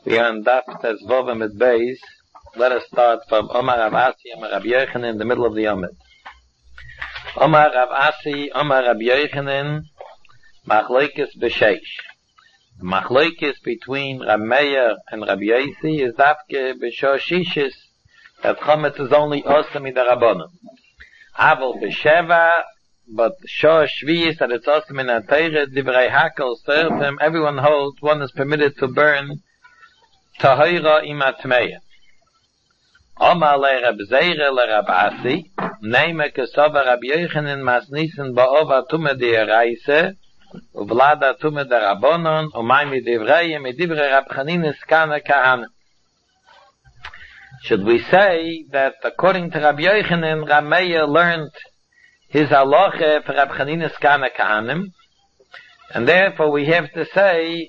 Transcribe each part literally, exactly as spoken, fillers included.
We are on Daf Tezvov with Beis. Let us start from Omar Rav Asi, Omar Rabbi Yochanan in the middle of the Yomid. Omar Rav Asi, Omar Rabbi Yochanan, Machloikis B'Sheish. The Machloikis between Rav Meir and Rabbi Yosi is Dafke B'Shoshishis, that Chometz is only awesome in the Rabbanon. Aval B'Sheva, but Shor Shvi'is, that it's awesome in the Torah, Divrei Hakel, certain, everyone holds, one is permitted to burn Tahira imatmeya. Omar le Rab Zeire le Rab Asi, Neime kesova Rab Yochanan masnisen ba'ova tume de Reise, uvlada tume de Rabbanon, umay mi divrei mi divrei Rab Chanina skana kahana. Should we say that according to Rab Yochanan, Rab Meir learned his halacha for Rab Chanina skana kahanim, and therefore we have to say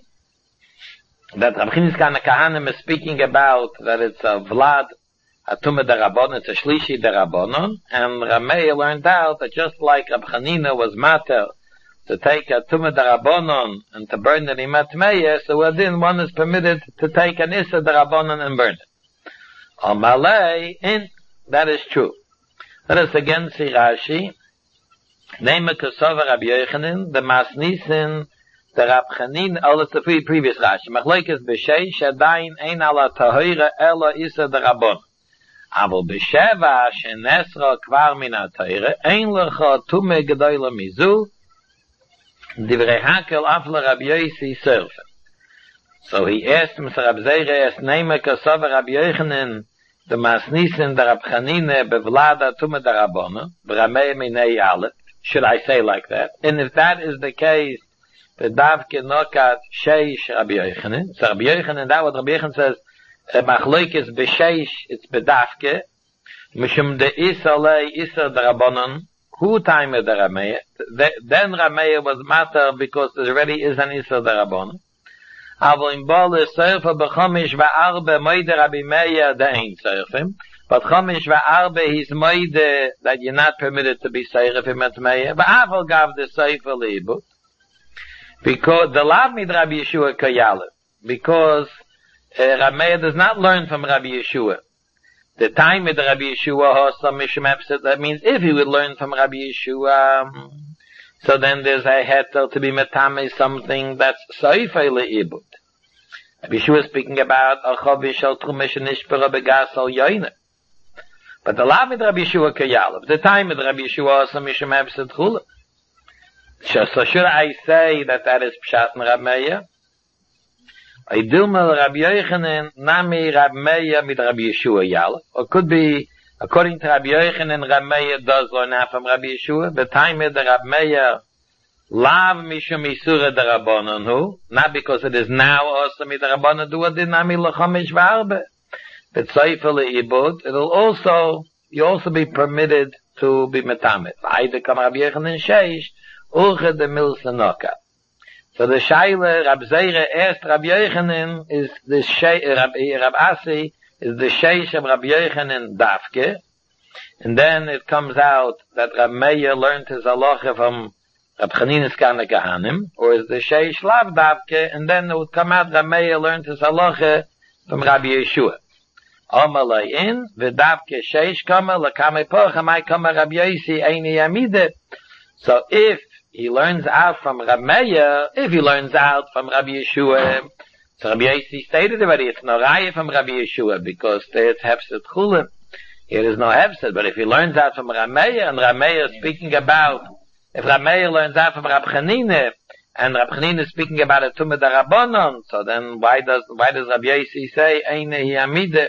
that Rab Chanina skana kahanim is speaking about that it's a vlad atuma derabonon, it's a shlishi derabonon, and Rab Meir learned out that just like Rab Chanina was mater to take a atuma derabonon and to burn it in matmeya, so within one is permitted to take an issa derabonon and burn it. On Malay, in that is true. Let us again see Rashi. Name Kesova Rab Yochanan, the Masnisin, the Rab Chanina, all it's the previous Rashi. Machlekes b'Sheish, Adayin ein ala Tahira ela isa derabon. Aval b'Sheva, shenesra kvar min ha-Tahira, ein lecha tume gedoyla mizu, divrei hakel afle Rab Yosi serve. So he asked him, Rab Zeire asked, Name Kesova Rab Yochanan, the Masnisin, the Rab Chanina, bevlada tume derabon, b'ramei minei alet. Should I say like that? And if that is the case, the davke nokat sheish Rabbi Yochanan. So Rabbi Yochanan, that what Rabbi Yochanan says, machloikis b'sheish, it's bedavke. Mishum de isa lei isa d'rabonon. Who time the Rameya? Then Rameya was matter because there already is an isa d'rabonon. Avo in bole serfa b'chomish va'arbe moide Rabbi Meir de'ein serfim. But Chomish va'arbe, he's moide that you're not permitted to be seirefim at Meir. But Aval gav the seifer leibut. Because the lav mid Rabbi Yeshua kayalev. Because uh, Rabbi Meir does not learn from Rabbi Yeshua. The time with Rabbi Yeshua hosa mishum epset, that means if he would learn from Rabbi Yeshua, um, so then there's a heter to be metame something that's seifer leibut. Rabbi Yeshua is speaking about a chovish al trumish nishpera begas al yoyne. But the law with Rabbi Yeshua kayalev, the time with Rabbi Yeshua also mishum epset chula. So should I say that that is pshat and Rab Meir? I do mal Rabbi Yochanan nami Rab Meir mit Rabbi Yeshua yalev. Or could be, according to Rabbi Yochanan, Rab Meir does learn out from Rabbi Yeshua. The time with the Rab Meir lav mishum isura derabonon hu, not because it is now also mit derabonon do it nami lechomish v'arbe. But seifer leibut, it'll also, you also be permitted to be metamet. Either come Rabbi Yochanan sheish, uche de milsa noka. So the shaila Rab Zeire asked Rabbi Yochanan is the shei, Rabbi, Rab Asi is the sheish of Rabbi Yochanan dafke, and then it comes out that Rab Meir learned his halacha from Rab Chanina skana kahanim, or is the sheish lav dafke, and then it would come out Rab Meir learned his halacha from Rabbi Yeshua. Omalei in v'davke sheish kama l'kamei pocha mai kama Rabbi Yosi eini yamide. So if he learns out from Rab Meir, if he learns out from Rabbi Yeshua, so Rabbi Yosi stated already it's no raya from Rabbi Yeshua because there's hefset chulim. Here is no hefset, but if he learns out from Rab Meir, and Rab Meir is speaking about, if Rab Meir learns out from Rab Chanina, and Rab Chanina is speaking about a tumah derabonon, so then why does why does Rabbi Yosi say eini yamide?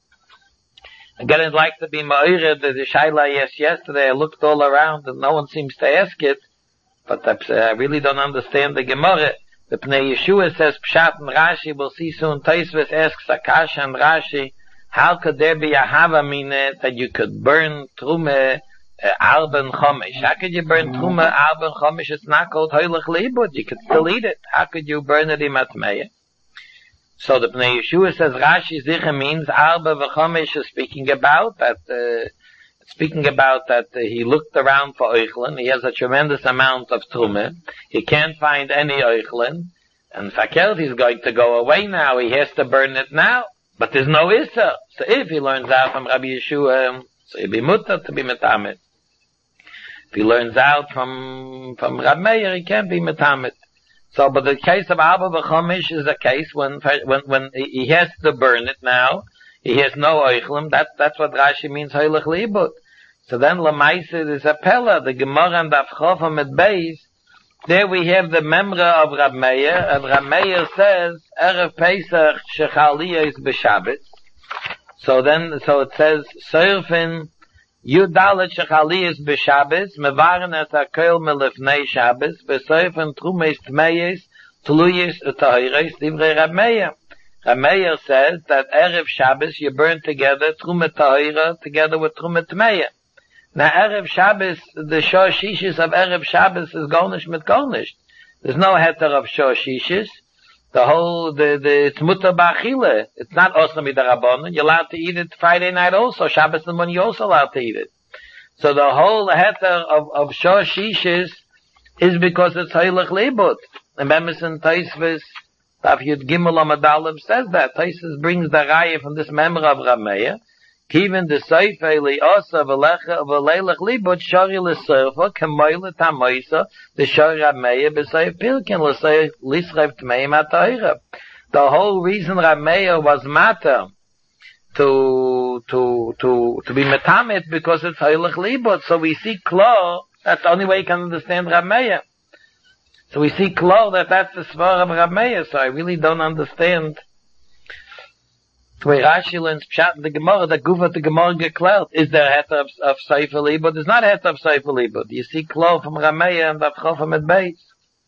Again, I'd like to be ma'ira that the shaila yes yesterday. I looked all around and no one seems to ask it, but I really don't understand the Gemara. The Pnei Yeshua says Pshat and Rashi. We'll see soon. Tosfos asks Akasha and Rashi, how could there be a hava mine that you could burn trume arben chomish? How could you burn trume arben chomish? It's not called hoylech leibut. You could still eat it. How could you burn it in matmeya? So the Pnei Yeshua says Rashi Zicha means Arba v'Chomish is speaking about that, uh, speaking about that uh, he looked around for Eichlin. He has a tremendous amount of Trumah. He can't find any Eichlin. And Fakert is going to go away now. He has to burn it now. But there's no Issa. So if he learns out from Rabbi Yeshua, so he'll be mutter to be metamet. If he learns out from, from Rab Meir, he can't be metamet. So, but the case of Abba B'chomish is a case when, when, when he has to burn it now. He has no oichlim. That's, that's what Rashi means, hoylech liibut. So then Lamaisa is a Pella, the Gemara and Avchofa mit Beis. There we have the memra of Rab Meir, and Rab Meir says, Erev Pesach shechaliyah is b'Shabbos. So then, so it says, Seirfin, Yudalet shechaliyah is b'Shabbos, mevaren es hakel melefnei Shabbos, b'Seirfin trumeis tmeyes, tuluyes utahiris, divrei Rab Meir. Rab Meir says that Erev Shabbos you burn together, trumet tahira, together with trumet tmeyah. Now, Erev Shabbos, the Shor Shishis of Erev Shabbos is Golnish mit Golnish. There's no heter of Shor Shishis. The whole, the, the, it's Mutter Ba'achile. It's not Osam Midarabon. You're allowed to eat it Friday night also. Shabbos and when you're also allowed to eat it. So the whole heter of, of Shor Shishis is because it's Heilig Lebut. And Bemis Taisvis, Taf Yud Gimel Amadalim says that. Taisvis brings the Raya from this member of Rab Meir. Kiven de Seife li Osa v'lecha v'leilach libut shari l'serfa k'moyle tamoysa the shari Rab Meir b'seif pilkin l'seif l'isreif tmeim ha'toira. The whole reason Rab Meir was matter to, to, to, to be metamet because it's heilig libut. So we see klar, that's the only way you can understand Rab Meir. So we see klar that that's the svar of Rab Meir, so I really don't understand where Rashi learns Pshat in the Gemara, the Gufa the Gemara geklärt. Is there a heter of, of Sefer Libud? There's not a heter of Sefer Libud. You see klar from Rab Meir and Avchofa mit Beis.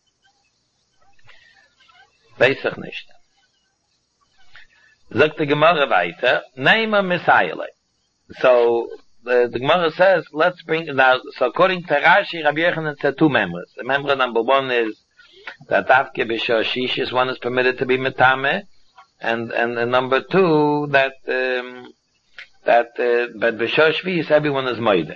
Weiß ich nicht. Sagt die Gemara weiter, Neima Misayele. So, the, the Gemara says, let's bring, now, so according to Rashi, Rabbi Yochanan said two members. The member number one is that Avke B'Shor Shishis, one is permitted to be Metame, and, and, and number two, that, um, that, uh, but B'Shor Shvis, everyone is Moide.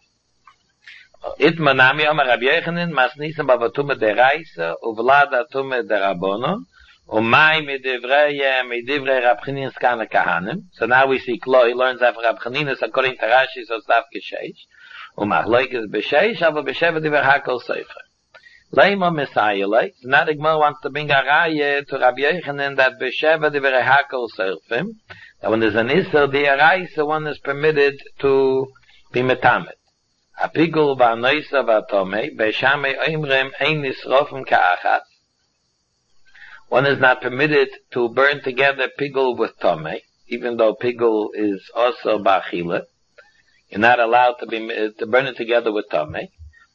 It Manami Amar Rabbi Yochanan, Masnisa Bavatume de Raisa, Uvlad Atume de Rabbono, Umay Midivrei Midivrei Rab Chanina Skana Kahanim. So now we see Klo, he learns that Rab Chanina according to Rashi, so Stav Kesheish. Umachloikes B'Sheish, Ava B'Sheva Divrei Hakol Sefer. Leima Mesayele. So now the Gemara wants to bring a Raya to Rabbi Yochanan that B'Sheva Divrei Hakol Sefer. That when there's an Isser, the Araisa one is permitted to be metamet. Apigul V'Anoisa V'Atomei, B'Shamei Oimrem Ein Nisrofim Ka'achat. One is not permitted to burn together pigul with tomei, even though pigul is also ba'achila. You're not allowed to be to burn it together with tomei.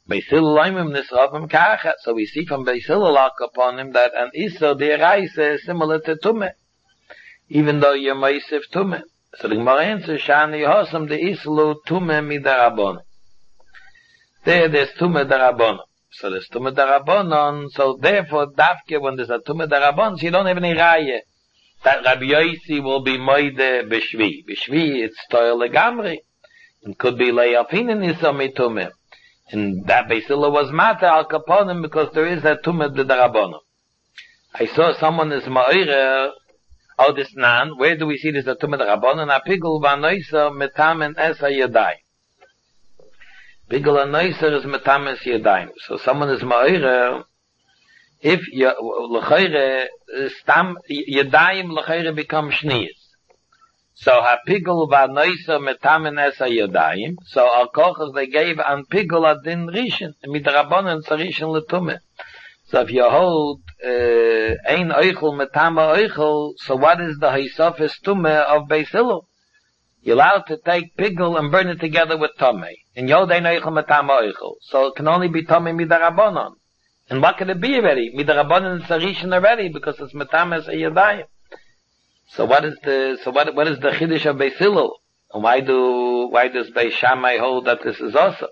So we see from Beisil lock upon him that an iso de'eraisa is similar to tumeh, even though you're meisif tumeh. So the Gemara answers, Shani Yehosam de islu tumeh midarabon. There, there's tumeh darabon. So there's Tumah Darabonon, so therefore, Davke, when there's a Tumah Darabon, so you don't have any Raya. That Rabbi Yosi will be Moide B'Shvi. B'Shvi, it's Toil Legamri. It could be Le'afinin Nisomi Tumah. And that Beisila was Mata Al Kaponim, because there is a Tumah Darabonon. I saw someone is Ma'ire, oh, this Nan, where do we see this a Tumah Darabonon? Apigul V'Anoisa Metamen Esa Yadai. Pigul Anoiser is metames yadayim. So someone is ma'ire, if l'chayre, stam, yadayim l'chayre become shniyas. So ha pigul v'anoiser metamen esa yadayim. So al kochas they gave an pigul adin rishon, midrabanan tzarishon l'tumeh. So if you hold, uh, ein oichel metama oichel, so what is the haisofis tumeh of Beis Hillel? You're allowed to take pigul and burn it together with tomei. And yodei noichel metama oichel. So it can only be tomei midarabonon. And what can it be already? Midarabonon is sarishin already because it's metames yadayim. So what is the so what what is the chiddush of Beis Hillel? And why do why does Beis Shammai hold that this is also?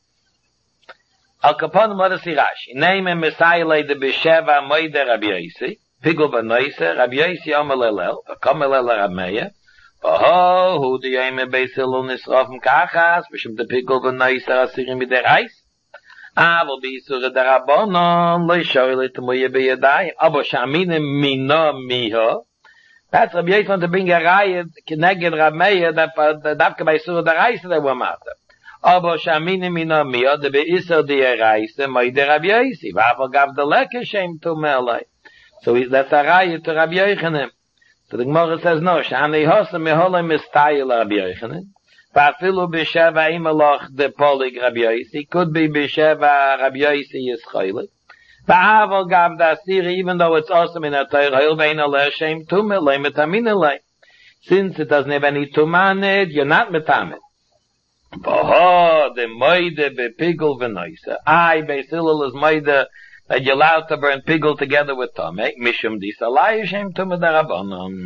Al kaponim let us see Rashi. Name and Messiah de B'Sheva Moide Rabbi Yosi. Pigul b'Noise Rabbi Yosi Omer Lelel. V'Kom Lelel Rab Meir. Oh, who do you aim at Beis Hillel nisrofim kachas? B'shem the pigul v'noiser asirim mid'erais. Aval b'Yisur d'Rabbanon lo yishoy l'temuye b'yadayim. Abo sh'amine mina miha. That's Rabbi Yosef to bring a raya connected Rab Meir that Davka by Yisur d'Raisa they were matter. Abo sh'amine mina miha de b'Yisur d'Raisa moide Rabbi Yosef. Aval gav the leke shem tumelai. So that's a raya to Rabbi Yochanan. So the Gemara says no. Sh'anei hosam meholay mistayil Rabbi Yochanan. Va'afilu b'sheva imalach de polig Rabbi Yossi. Could be b'sheva Rabbi Yossi is chaylik. Va'aval gav dasiri, even though it's awesome in a Torah, ha'il ve'in aleh shem tumeh lei metamin aleh. Since it doesn't have any tumanet, you're not metamin. V'ho de moide be'pigul v'noisa. I, Beisilul is moide that you're allowed to burn pigul together with tomeh. Mishum disalai shem tumeh darabanon.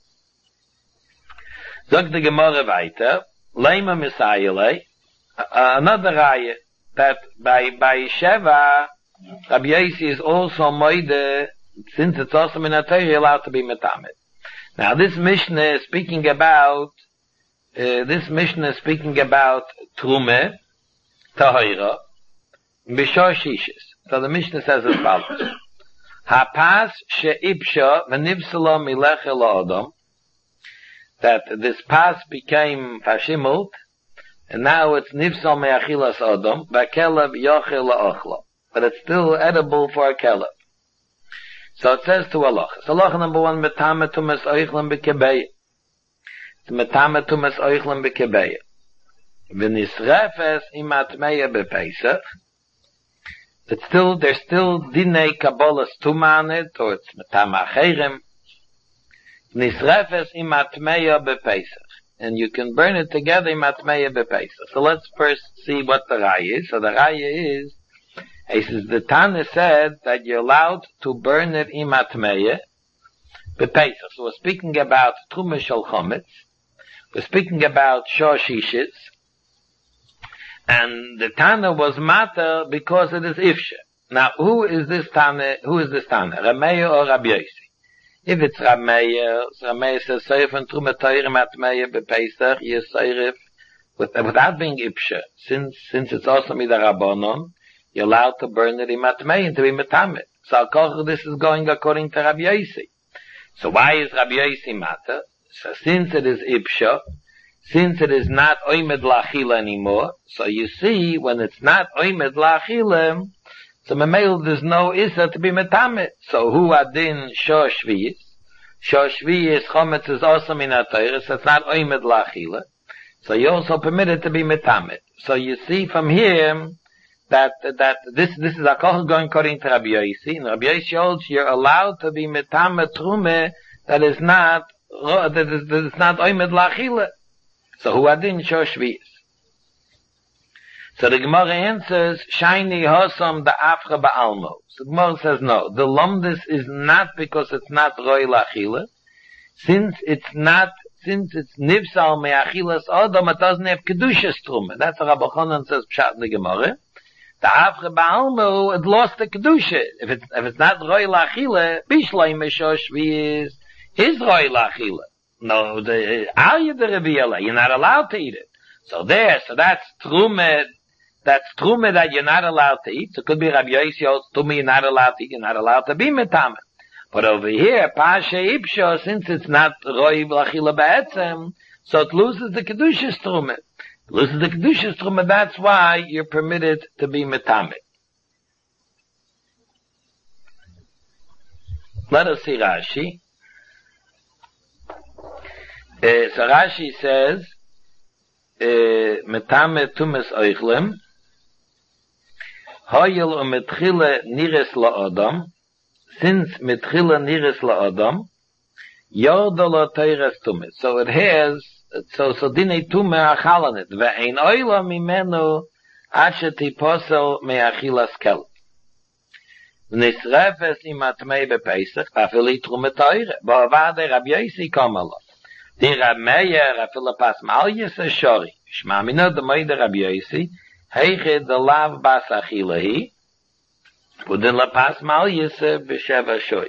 Zog the Gemara weiter. Lema Misayele, another raya that by by Sheva, Rabbi Yossi is also moide, since it's also in a Torah, allowed to be metamet. Now this Mishnah is speaking about, uh, this Mishnah is speaking about Trume, Tahira, Bishor Shishis. So the Mishnah says as follows: Hapas she'ipsha v'nivsala milech el Adam. That this pas became fashimult, and now it's nifsal me'achilas adam, ba'kelev yochel la'ochla. But it's still edible for a kelev. So it says to Allah. So Allah number one, metame tumes oichlam b'kebeya. It's metame tumes oichlam b'kebeya. V'nisrefes imatmeya b'peisach. It's still, there's still dinei kabbalas tumanet, or it's metame acherim. Nisrefes im atmeya bepesach. And you can burn it together im atmeya bepesach. So let's first see what the raya is. So the raya is, he says, the Tana said that you're allowed to burn it im atmeya bepesach. So we're speaking about Truma shel chometz. We're speaking about shor shishis. And the Tana was matter because it is ifsha. Now, who is this Tana, who is this Tana? Rameya or Rabbi Yossi? If it's Rameya, Rameya says, Seif and Truma Teire Matmeya Bepesach, yes, Seif, without being Ipsha, since, since it's also Mida Rabbanon, you're allowed to burn it in Matmeya to be Metamet. So, of course, this is going according to Rabbi Yossi. So, why is Rabbi Yossi matter? So, since it is Ipsha, since it is not Oimed Lachila anymore, so you see, when it's not Oimed Lachila, so Mamel, there's no Issa to be metamet. So who adin shor shviyis? Shor shviyis chometz is also min ha-Torah, so it's not oimed la'achila. So you're also permitted to be metamet. So you see from here that that this this is akol going according to Rabbi Yossi. And Rabbi Yossi holds you're allowed to be metamet trume that is not that is, that is not oimed la'achila. So who adin shor shviyis? So the Gemara answers, Shaini Hosam the Afra Ba'almo. So the Gemara says no. The Lomdis is not because it's not Roi Lachila. Since it's not, since it's Nivsal Me'achilas Odom, it doesn't have Kedushas Truma. That's what Rabbi Chonan says, Pshat in the Gemara. The Afra Ba'almo, it lost the Kedusha. If it's, if it's not Roi Lachila, Bishlai Meshosh Viz is Roi Lachila. No, the Alya de Reviela, you're not allowed to eat it. So there, so that's Truma. That's trume that you're not allowed to eat. So it could be Rabbi Yossi holds trume you're not allowed to eat. You're not allowed to be metamet. But over here, pasha ipsho, since it's not roi v'lachila ba'etzem, so it loses the kedushas trume. It loses the kedushas trume. That's why you're permitted to be metamet. Let us see Rashi. Uh, so Rashi says, metamet tumes oichlem. Hoyel u metchile nires la'odam, since metchile nires la'odam, yodala teires tumes. So it has, so, so dinei tume achalanit, ve'ein oila mimenu ashe tiposel me'achilas kelp. Nisrefes im atmei bepesach, afili trume teire, ba'avade Rabbi Yossi kamala. Di Rameya, afili pas malyes a shori, shmamina de moide Rabbi Yossi, Heiche de lav bas achilahi, within la pas mal yiseh b'sheva shoyz.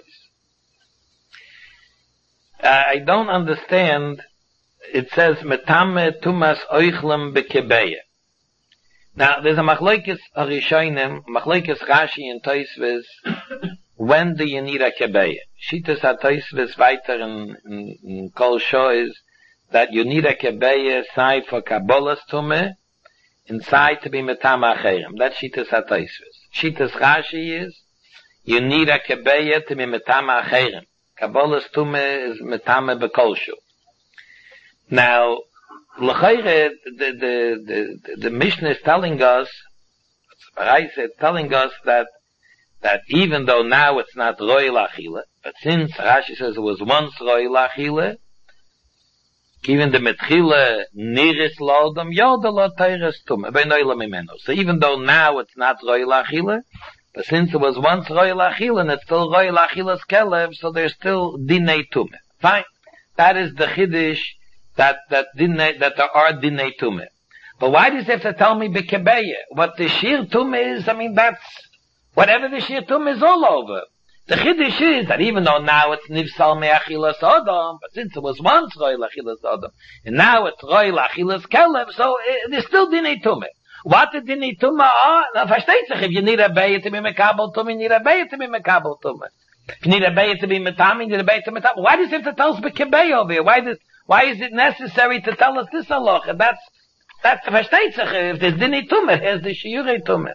I don't understand, it says, metame tumas oichlem bekebeya. Now, there's a machlokes harishonim, machlokes Rashi and Tosfos, when do you need a kebeya? Shitas ha-Tosfos weiter in, in, in Kol Shor is that you need a kebeya side for Kabbalas Tumeh, inside to be metama acherim. That's Shitas ha-Tosfos. Shitas Rashi is, you need a kebeya to be metama acherim. Kabbalas Tumeh is metama b'Kol Shor. Now, l'chayre, the, the, the, the Mishnah is telling us, Barai said, telling us that, that even though now it's not roi lachila, but since Rashi says it was once roi lachila, even the metchila niris lodam, yoda lo teiras tumah, beinoila mimeno. So even though now it's not roi lachila, but since it was once roi lachila, and it's still roi lachila's kelev, so there's still dinei tumah. Fine. That is the chiddush, that, that dinei, that there are dinei tumah. But why does he have to tell me bekebeya? What the shir tumah is, I mean, that's, whatever the shir tumah is all over. The chiddush is that even though now it's nivsal me'achilas adam, but since it was once roi l'achilas adam, and now it's roi l'achilas kelev, so it, there's still dinei tumah. What the dinei tumah are? Now, versteht sich, if you need a beya to be mekabel tumah, you need a beya to be mekabel tumah. If you need a beya to be metami, you need a beya to be metami. Why does he have to tell us bekebeya over here? Why does, why is it necessary to tell us this halacha? That's, that's, versteht sich, if there's dinei tumah, there's the shiurei tumah.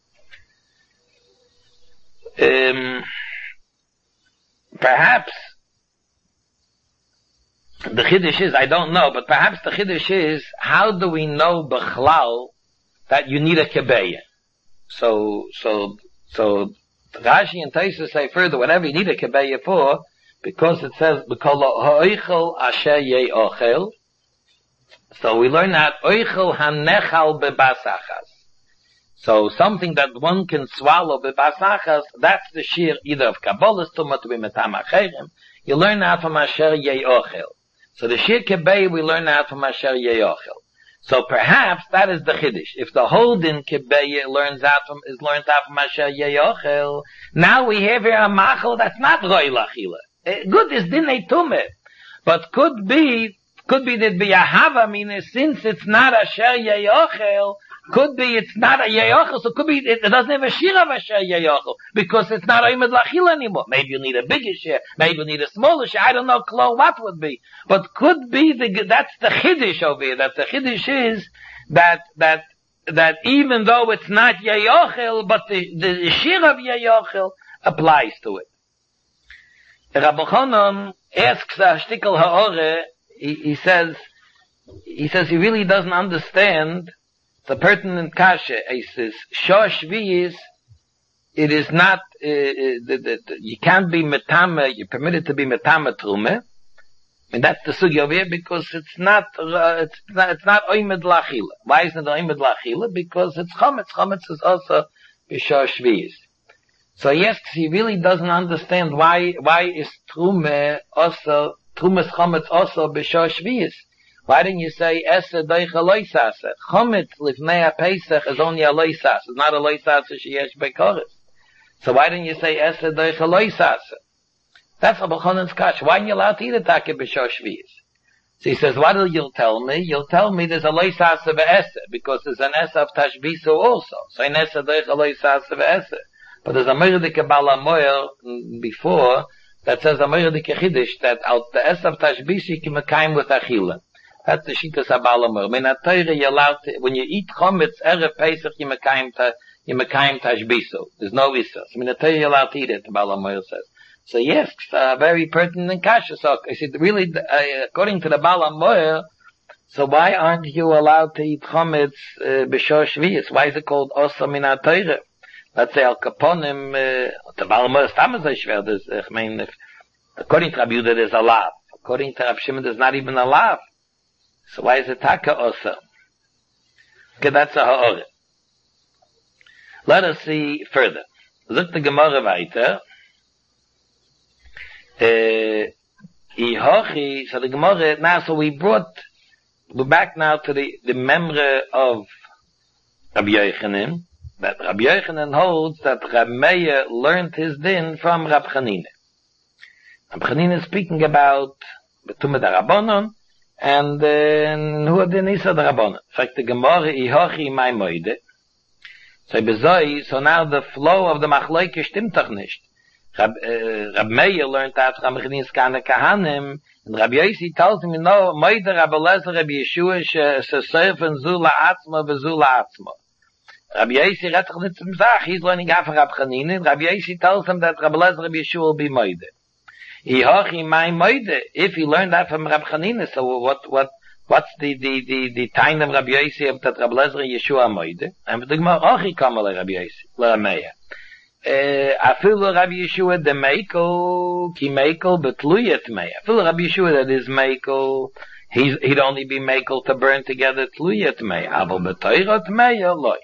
Um, perhaps the chiddush is, I don't know, but perhaps the chiddush is, how do we know b'chlal that you need a kebeya? So, so, so, Rashi and Tosfos say further, whatever you need a kebeya for, because it says, b'kol ha'oichel asher ye'ochel, so we learn that oichel hanechal bebasachas. So something that one can swallow bebasachas, that's the shir either of Kabbalas Tumah to be metam acherim. You learn that from asher ye'ochel. So the shir kebeya we learn that from asher ye'ochel. So perhaps that is the chiddush. If the whole din kebeya learns out from is learned out from asher ye'ochel, now we have here a machal that's not roi lachila. Good is dinei tumah, but could be could be that be a hava meaning since it's not asher ye'ochel. Could be it's not a yeyochel, so could be it, it doesn't have a shir of a shir yeyochel, because it's not a imed lachil anymore. Maybe you need a bigger shir, maybe you need a smaller shir, I don't know Klo, what would be. But could be the, that's the chiddush over here, that the chiddush is that, that, that even though it's not yeyochel, but the, the shir of yeyochel applies to it. Rabbi Chanan asks a shtickle ha'ore, he, he says, he says he really doesn't understand the pertinent kasha. He says, Shosh V'yis, it is not, uh, the, the, the, you can't be metama, you're permitted to be metama trumeh. And that's the sugya over here, because it's not, uh, it's not, it's not oimed lachila. Why isn't it oimed lachila? Because it's chometz. Chometz is also b'shosh v'yis. So yes, he really doesn't understand why, why is trumeh also, trumeh's chometz also b'shosh v'yis. Why didn't you say Esa Doicha Loisasa? Chometz Lifnei Pesach is only a Loisasa. It's not a Loisasa sheyesh bekoris. So why didn't you say Esa Doicha Loisasa? That's a B'chonen's kash. Why aren't you allowed to eat a take b'shosh v'yis? So he says, what will you tell me? You'll tell me there's a Loisasa v'Esa, because there's an Esa of Tashbisu also. So in Esa Doicha Loisasa v'Esa. But there's a Merdike Bala Moyer before that says a Merdike Chiddush that out the Esa of Tashbisu you can mekayim with Achila. That's the Shitas HaBalamer. Min HaTorah, you're allowed to, when you eat chometz, Erev Pesach, you mekayim ta, you mekayim tashbiso. There's no issa. So min HaTorah, you're allowed to eat it, the Balamer says. So yes, uh, very pertinent kasha. So I said, really, uh, according to the Balamer, so why aren't you allowed to eat chometz, uh, b'shosh v'yis? Why is it called osa min HaTorah? Let's say, al kaponim, uh, the Balamer is tamazay shver, there's, I mean, if, according to Rabbi Yehuda, there's a lav. According to Rabbi Shimon, there's not even a lav. So why is it taka osa? Okay, that's a ha'ore. Let us see further. Look the Gemara weiter. Uh, Ihochi, so the Gemara, now, so we brought, we're back now to the, the memory of Rabbi Yochanan, that Rabbi Yochanan holds that Rabbi Meir learned his din from Rabbi Chanina. Rabbi Chanina is speaking about Betumah and uh, who had the Nisa the Rabbanon. In fact, the Gemara, Ihochi my moide. So bezoi, so now the flow of the Machleuke stimmt doch nicht. Rab, uh, Rab Meir learned that from Rabbeinu Skana Kahanim, and Rabbi Yossi tells him, you know, Moide Rabbi Lezer Rabbi Yeshua, she'sesefen zu la'atzma v'zu la'atzma. Rabbi Yossi redt doch nicht zum Sach, he's learning half of Rab Chanina, and Rabbi Yossi tells him that Rabbi Lezer Rabbi Yeshua will be Moide. Ihochi my Moide, if he learned that from Rab Chanina, so what, what, what's the, the, the, the time of Rabbi Yossi of that Rabbi Lezer Yeshua Moide? And the Gemara, Ochi Kamal Rabbi Yossi, L'Rameya. Afilu Rabbi Yeshua de Mekel, ki Mekel betluyet mei. Afilu Rabbi Yeshua that is Mekel, he's, he'd only be Mekel to burn together tluyet mei. Aval betoirot mei, loi.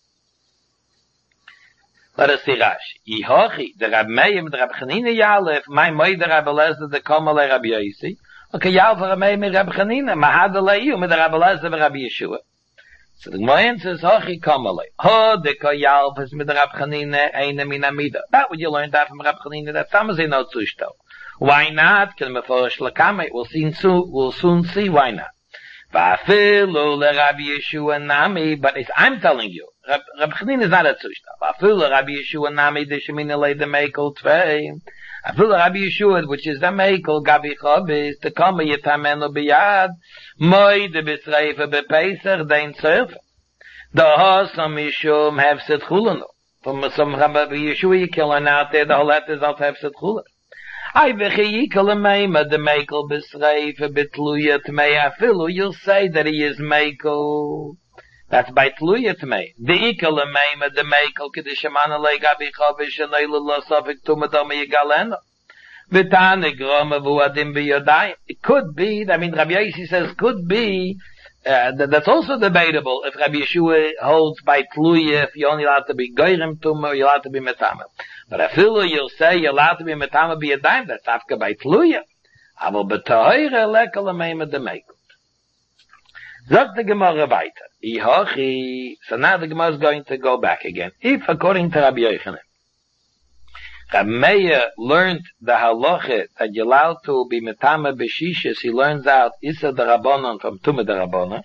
Let us see Rashi. Ihochi, the Rab Meir, the Rab Chanina Yalef, my Moide Rabbi Lezer de Kamal Rabbi Yossi. Okay, Yalef Rab Meir mit Rab Chanina, Mahadalei mit Rabbi Lezer Rabbi Yeshua. So the Gemara says, Hochi Kamalei. Ho de Koyalf is mit Rab Chanina eine min amida. That would you learn that from Rab Chanina, that some say no zushto. Why not? Can we forish lakame? We'll soon, we'll soon see why not. Va'afilu le Rabbi Yeshua nami, but it's, I'm telling you, Rab, Rab Chanina is not a zushto. Va'afilu Rabbi Yeshua nami de shemina le de mekel tvei. Afilu Rabbi Yeshua, which is the mekel, gabi chobis, the kama yitamenu biyad, moi de bisreife bepeiser, dein surfer. The hosam yishum hefset chulenu. From some Rabbi Yeshua, you can learn out there, the whole letters of hefset chulenu. I vechi yikel meima, the mekel bisreife betluyat mei afilu, you'll say that he is mekel. That's by tluyat mei. The ikel meima, the mekel, kedishamana le gabi chobis, and leilu lo sofik tumadome yigaleno. V'tane groma v'uadim b'yodayim. It could be, I mean, Rabbi Yossi says, could be, uh, that, that's also debatable if Rabbi Yeshua holds by tluya, if you're only allowed to be goyrem tumah, or you're allowed to be metama. But I feel you'll say you're allowed to be metama b'yodayim, that's afka by tluya. Aval b'tohire lekel ameima demekel. Zog the Gemara weiter. Ihochi. So now the Gemara is going to go back again. If, according to Rabbi Yochanan, Rab Meir learned the halacha that you're allowed to be metama b'shishis, he learns out Issa de Rabbanon from Tumah de Rabbanon.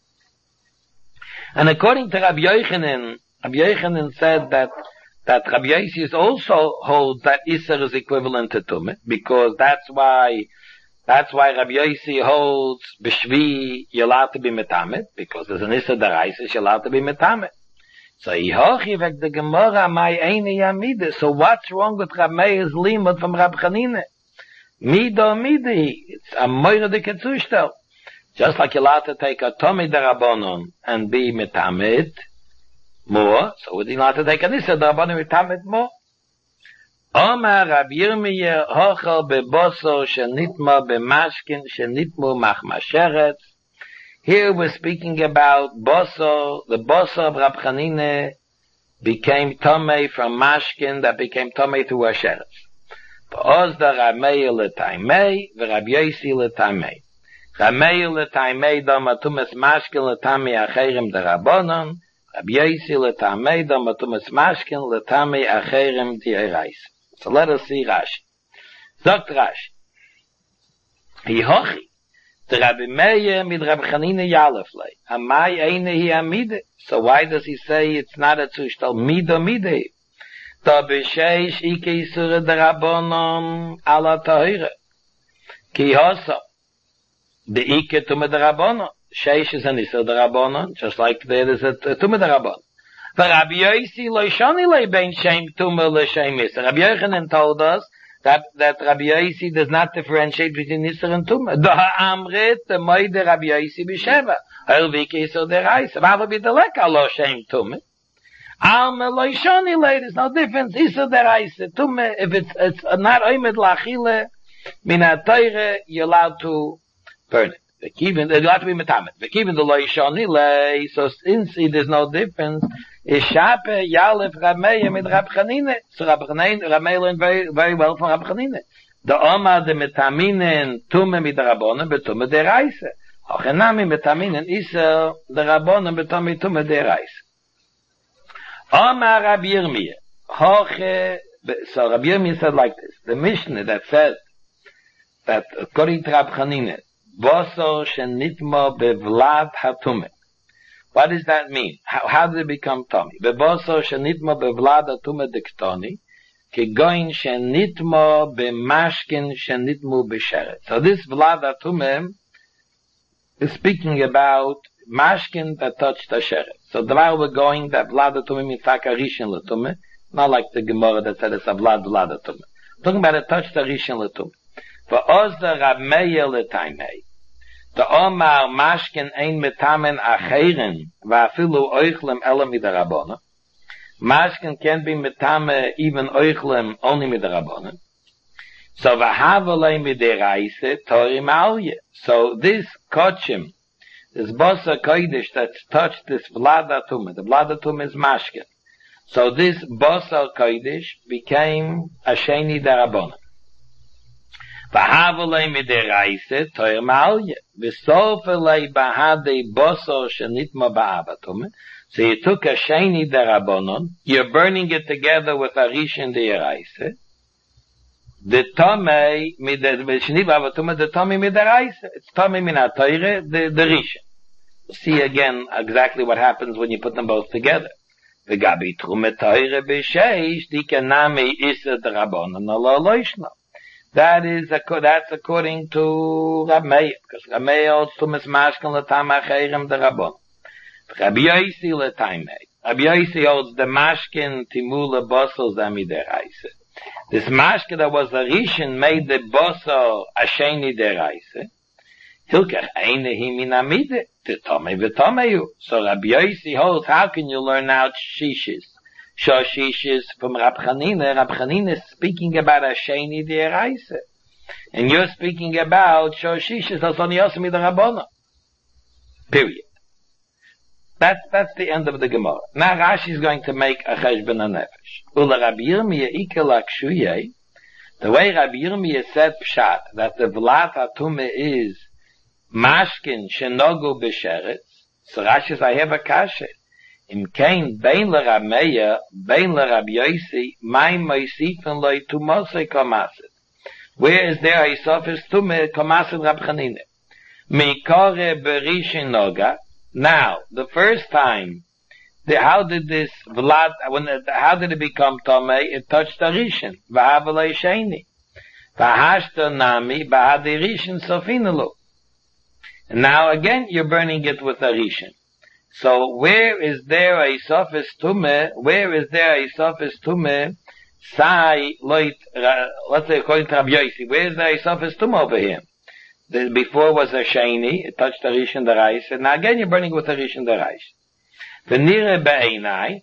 And according to Rabbi Yochanan, Rabbi Yochanan said that, that Rabbi Yossi also holds that Issa is equivalent to Tumah, because that's why, that's why Rabbi Yossi holds b'shvi, you're allowed to be metamet, because there's an Issa d'Oraisa, you're allowed to be metamet. So Ihochi vek the Gemara my eine yamide. So what's wrong with Rab Meir's limud from Rab Chanina? Mido midi. It's a moire de ketzushtel. Just like you're allowed to take a Tomei Darabonon and be metamet more, so would you allowed to take an Issa Darabonon metamet more? Omar Rab Yirmiyah hochel beboso shenitma bemashkin shenitmu machmasheret. Here we're speaking about Boso, the Boso of Rab Chanina became Tomei from Mashkin that became Tomei through Asheres. V'ozda Rab Meir l'taimei, v'Rab Yossi l'taimei. Rab Meir l'taimei dama tumes Mashkin l'tamei acherem d'Rabonon, Rab Yossi l'taimei dama tumes Mashkin l'tamei acherem d'Oraisa. So let us see Rashi. Zogt Rashi. Hihochi. The Rabbi Meir mit Rabbi Chanina Yaleflei. Amai eine hi amide. So why does he say it's not a zushtal mido mide? Da b'sheish ike isure der Rabbanon ala tahire. Ki hosa. The ike tume der Rabbanon. Sheish is an isure der Rabbanon, just like there is a tume der Rabbanon. But Rabbi Yossi lo shani le ben shem tume le shem isure. Rabbi Yochanan told us that that Rabbi Yossi does not differentiate between Isser and Tumah. Da amret the moide Rabbi Yossi b'sheva. Hel v'ike Isser deraisa. V'ava b'deleka lo shem Tumah. Am lo shani le. There's no difference. Isser deraisa. Tumah. If it's it's not oimed lachile min ha'toire, you're allowed to burn it. Even you're allowed to be metamet. Even the lo shani le. So since there's no difference, is shape yalef Rab Meir mit Rab Chanina. So Rab Chanina, Rab Meir learned very, very well from Rab Chanina. The Oma de metaminen tume mit Rabbanon betume deraisa. Hochenami metaminen isa the Rabbanon betume tume deraisa. Oma Rab Yirmiyah. Hoche. So Rab Yirmiyah said like this: the Mishnah that says that according to Rab Chanina, boso shenitmo bevlad hatume. What does that mean? How, how did it become tummy? Beboso shenitmo bevlada tume diktoni, kegoin shenitmo bemashkin shenitmo besheret. So this vlada tume is speaking about mashkin that touched the sheret. So the while we're going, that vlada tume means takarishin letume, not like the Gemara that said it's a vlad vlada tume. Talking about a touch the rishin letume. For ozda Rab Meir letaimei. The Omar mashkin ein metamen acheren va'afilu oichlem ela midarabona. Mashkin can be metame even oichlem only midarabona. So v'havalei mideraise torim alye. So this kochim, this bosa kodesh that's touched this vlada tume, the vlada tume is mashkin. So this bosa kodesh became a sheni darabona. V'havalei mideraise torim alye. V'sofelei bahadei boso shenitma ba'avatume. So you took a sheni derabonon, you're burning it together with a rishon deraise. The tomei mid the sheni ba'avatume, the tomei mideraise. It's tomei min ha'toire, the the rishon. See again exactly what happens when you put them both together. V'gabi trume toire b'sheish dikanami isa derabonon ala loishna. That is, that's according to Rab Meir, because Rab Meir holds Tumas Mashkin l'tam acherem the Rabban. Rabbi Yosi l'taimei. Rabbi Yosi holds the Mashkin timula bosel zamideraise. This Mashkin that was a Rishon made the bosel asheni deraise. Hilkach einehi min amide, t'tomei v'tomeyu. So Rabbi Yosi holds, how can you learn out shishis? Shoshish is from Rab Chanina. Rab Chanina is speaking about a sheni deraise, and you're speaking about Shoshish is also Yosemi the Rabbona. Period. That's that's the end of the Gemara. Now Rashi is going to make a cheshbon hanefesh. Ula Rabbi Yirmiyah ikel akshuye. The way Rabbi Yirmiyah said pshat that the vlat hatume is mashkin shenogu b'sheretz. So Rashi says, I have a kasha. Im kein bein le Rab Meir, bein le Rab Yosi, mai moisifen loy tumose komaset. Where is there a sofis tume komaset Rab Chanina? Mikore berishin noga. Now, the first time, the, how did this vlad, when it, how did it become tome? It touched the rishin. V'havalei sheni. V'hashta nami, b'hadi rishin sofinelu. And now again, you're burning it with a rishin. So where is there a sofis tume? Where is there a sofis tume? Sai loit. Let's say according to Rabbi Yosi, where is there a sofis tume over here? The, before was a sheni. It touched the rish and the rice, and now again you're burning with the rish and the rice. The nire be'enai,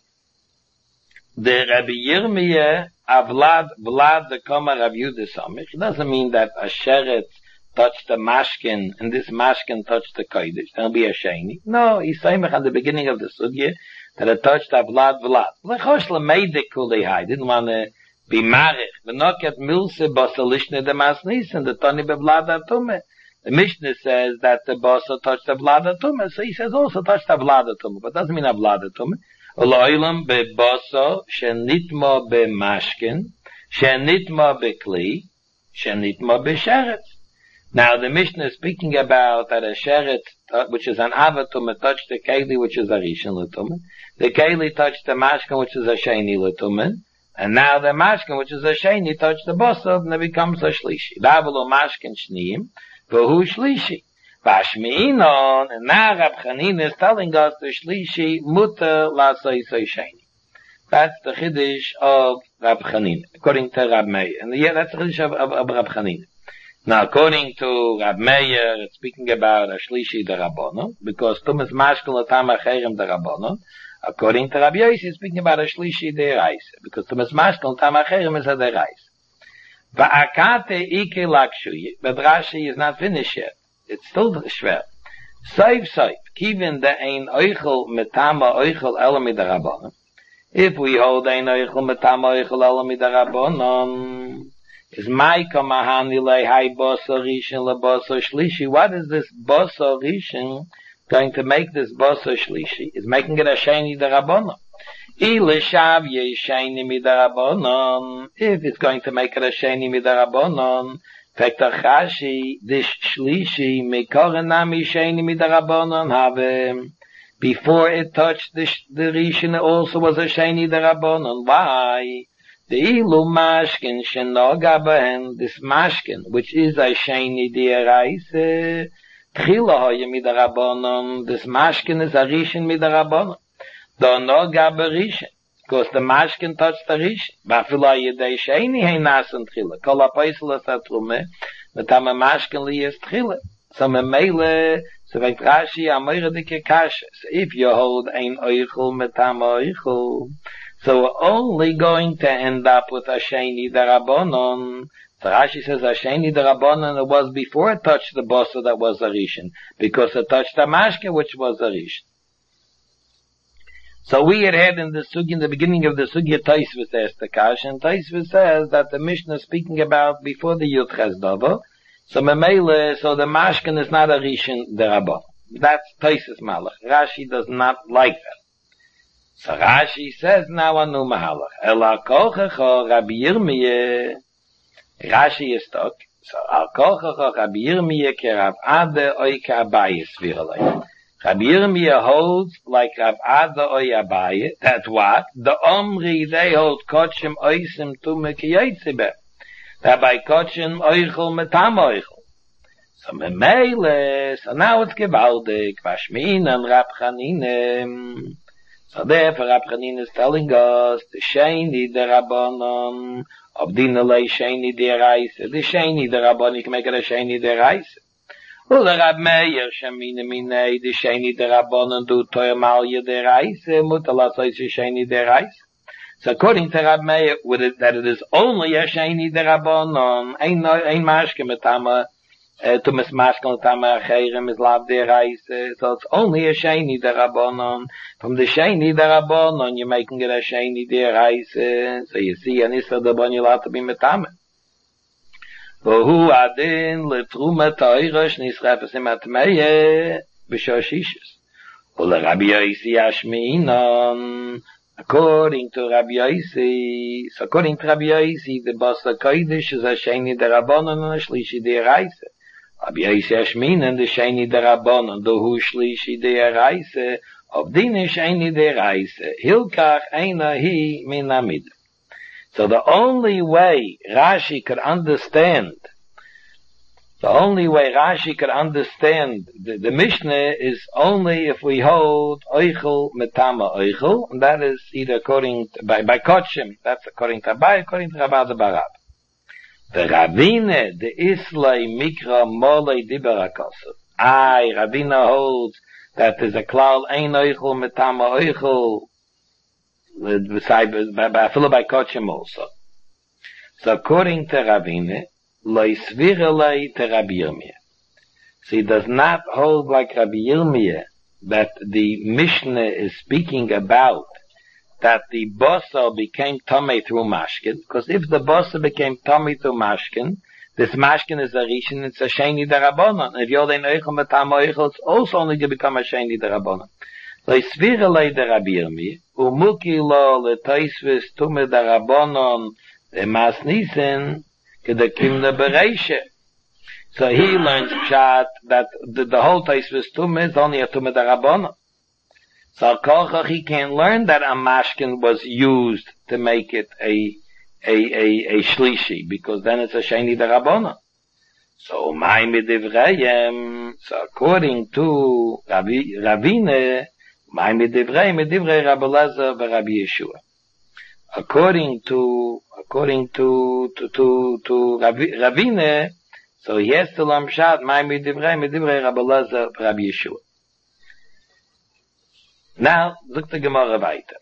the Rabbi Yirmiyah avlad vlad the koma Rabbi Yehuda samich. It doesn't mean that a sheret touched the mashkin, and this mashkin touched the kodesh. There'll be a sheni. No, he's saying at the beginning of the sugya that it touched the vlad vlad. Lechosh lemeidik kulei didn't want to be marich. V'noket milse basalishne de masnis and the toni bevlad atume. The Mishnah says that the basa touched the vlad atume, so he says also touched the vlad atume, but doesn't mean a vlad atume. Oloilam be basa shenitma be mashkin shenitma be kli shenitma be sheretz. Now the Mishnah is speaking about that a sheret, uh, which is an avatum, touched the keli, which is a rishon letumen. The keli touched the mashkin, which is a sheni letumen. And now the mashkin, which is a sheni, touched the bosav, and it becomes a shlishi. Davalo mashkin shniim, v'hu shlishi. Vashmi'inon, and now Rab Chanina is telling us the shlishi muter la'asoi soy sheni. That's the chiddush of Rab Chanina, according to Rab Meir. And yeah, that's the chiddush of, of, of Rab Chanina. Now, according to Rab Meir, it's speaking about a shlishi derabonon, because tumas mashkin l'tam acherem derabonon. According to Rabbi Yosi, it's speaking about a shlishi deraisa, because tumas mashkin l'tam acherem is a deraisa. Va'akate ike lakshuyi, but Rashi is not finished yet. It's still shver. Saif saif, kivin de ein oichel metama oichel elami derabonon. If we hold ein oichel metama oichel elami derabonon, is Maika Mahani lei hai boso rishin le boso shlishi. What is this boso rishin going to make this boso shlishi? Is making it a sheni derabonon. Ile shav ye sheni midarabonon. If it's going to make it a sheni midarabonon, Vektor Chashi, this shlishi mekorenami sheni midarabonon have before it touched the, the Rishon, it also was a Sheni Darabonon. Why? The Ilu Mashkin Shenoga Behen, this Mashkin, which is a Sheni Deraise, Tchila Hoye Midarabonon, this Mashkin is a Rishon Midarabonon. Don't know Gabe Rishon, because the Mashkin touched the Rishon. Vafila Yedei Sheni Hein Nasen Tchila. Kol HaPoisel is a Trume, Metam Mashkin Li is Tchila. So Memele, so like Rashi, Amoyre Dike Kasha. So if you hold ein Oichel Metam Oichel, so we're only going to end up with a Sheni Darabonon. So Rashi says a Sheni Darabonon, it was before it touched the Bosa that was a Rishon, because it touched the Mashkin, which was a Rishon. So we had had in the Sugi, in the beginning of the Sugi, Taisvis asked the Kash, and Taisvis says that the Mishnah is speaking about before the Yud Chesdovo. So Memele, so the Mashkin is not a Rishon Derabon. That's Taisvis Malach. Rashi does not like that. So Rashi says now a new Mahalach. Ela kochecho Rabbi Yirmiyeh. Rashi is talk. So al kochecho Rabbi Yirmiyeh ke Rav Ade oi ke Abaye Sviralei. Rabbi Yirmiyeh holds like Rav Ade oi Abaye. That what? The Omri, they hold Kotshim oisim tume ki Yitzibeh. That by Kotshim oichel metam oichel. So Memele, so now it's Gevaldik, Vashmin and Rab Chaninem. So therefore Rab Chanin is telling us, the Sheni Derabonon, of Dinalei Sheni Deraise, the Sheni Derabon, you can make it a Sheni Deraise. Well, the Rab Meir, Shemine Minei, the Sheni Derabonon, do Toyamalya Deraise, Mutalasoi Sheni Deraise. So according to Rab Meir, with it, that it is only a Sheni Derabonon, ein ein Mashke Metama, to mis Mashke Metama Acherem is Lav Deraise, so it's only a Sheni Derabonon. From the Sheni Derabonon, you're making it a Sheni Deraise, so you see, an Issa Dabon you'll have to be Metama. Vohu Adin Letruma Toirosh Nisrefesim Atmeye B'Shoshishis. Ule Rabbi Yosi Ashminon. According to Rabbi Yosi, so according to Rabbi Yosi, the Basa Kodesh is a Sheni Derabonon and a Shlishi Deraise. Rabbi Yosi Ashminon, the Sheni Derabonon, the Hu Shlishi Deraise, of Dine Sheni Deraise, Hilkach Eina Hi Min Amid. So the only way Rashi could understand, the only way Rashi could understand the, the Mishnah is only if we hold Oichel Metama Oichel, and that is either according to, by, by Kotshim, that's according to Abai, according to Rabbi Barab. The Ravine, the Islay Mikra Molei Diberakosu. Aye, Ravina holds that there's a klal Ein Oichel Metama Oichel, by, by, by Kotshim also. So according to Ravine, Lo Svirelei to Rabbi Yirmiyeh. So he does not hold like Rabbi Yirmiyeh that the Mishnah is speaking about that the Bosa became Tomei through Mashkin, because if the Bosa became Tomei through Mashkin, this Mashkin is a Rishon, it's a Sheni Derabonon. If you're in Eichel Metam Eichel, it's also only to become a Sheni Derabonon. Lo Svirelei to Rabbi Yirmiyeh, Umuki lo letoisvis tume Derabonon emas nisen, so he learns Pshat that the, the whole Taisvis Tumah is only a Tumah Darabona. So Kochach, he can't learn that a Mashkin was used to make it a, a, a, a Shlishi, because then it's a Sheni Darabona. So, my Midivrayim, so according to Ravi, Ravine, my Midivrayim, Midivrei Rabbi Lazar Rabbi Yeshua. According to, according to, to, to, to Ravi, Ravine, so he has to learn Pshat, my Midivrei, Midivrei Rabbi Lazar Rabbi Yeshua. Now, look the Gemara weiter.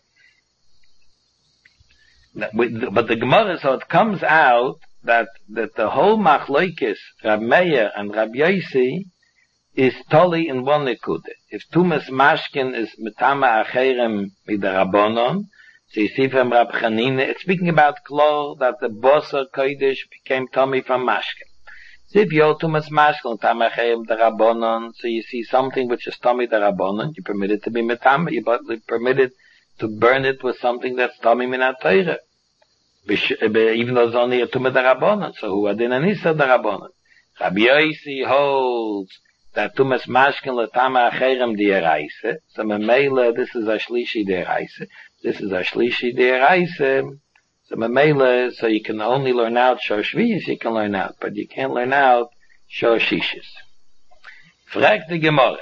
But the Gemara, so it comes out that, that the whole Machloikis, Rab Meir and Rab Yosi, is totally in one nekude. If Tumas Mashkin is Metama Acherem Midarabonon, so you see from Rab Chanina, it's speaking about Klor, that the Bosa Kodesh became Tommy from Mashkin. So if you're Tumas Mashkin, Metama Acherem Midarabonon, so you see something which is Tommy Darabonon, you permit it to be Metama, you permit it to burn it with something that's Tommy Minat Torah. Even though it's only a Tumah Darabonon, so who adin anisa Darabonon. Rabbi Yosi holds that tumas mashkin letama acherem dieraise. So memela, this is a shlishi dieraise. This is a shlishi dieraise. So memela, so you can only learn out shoshviyas, you can learn out, but you can't learn out shoshishis. Frag the Gemara.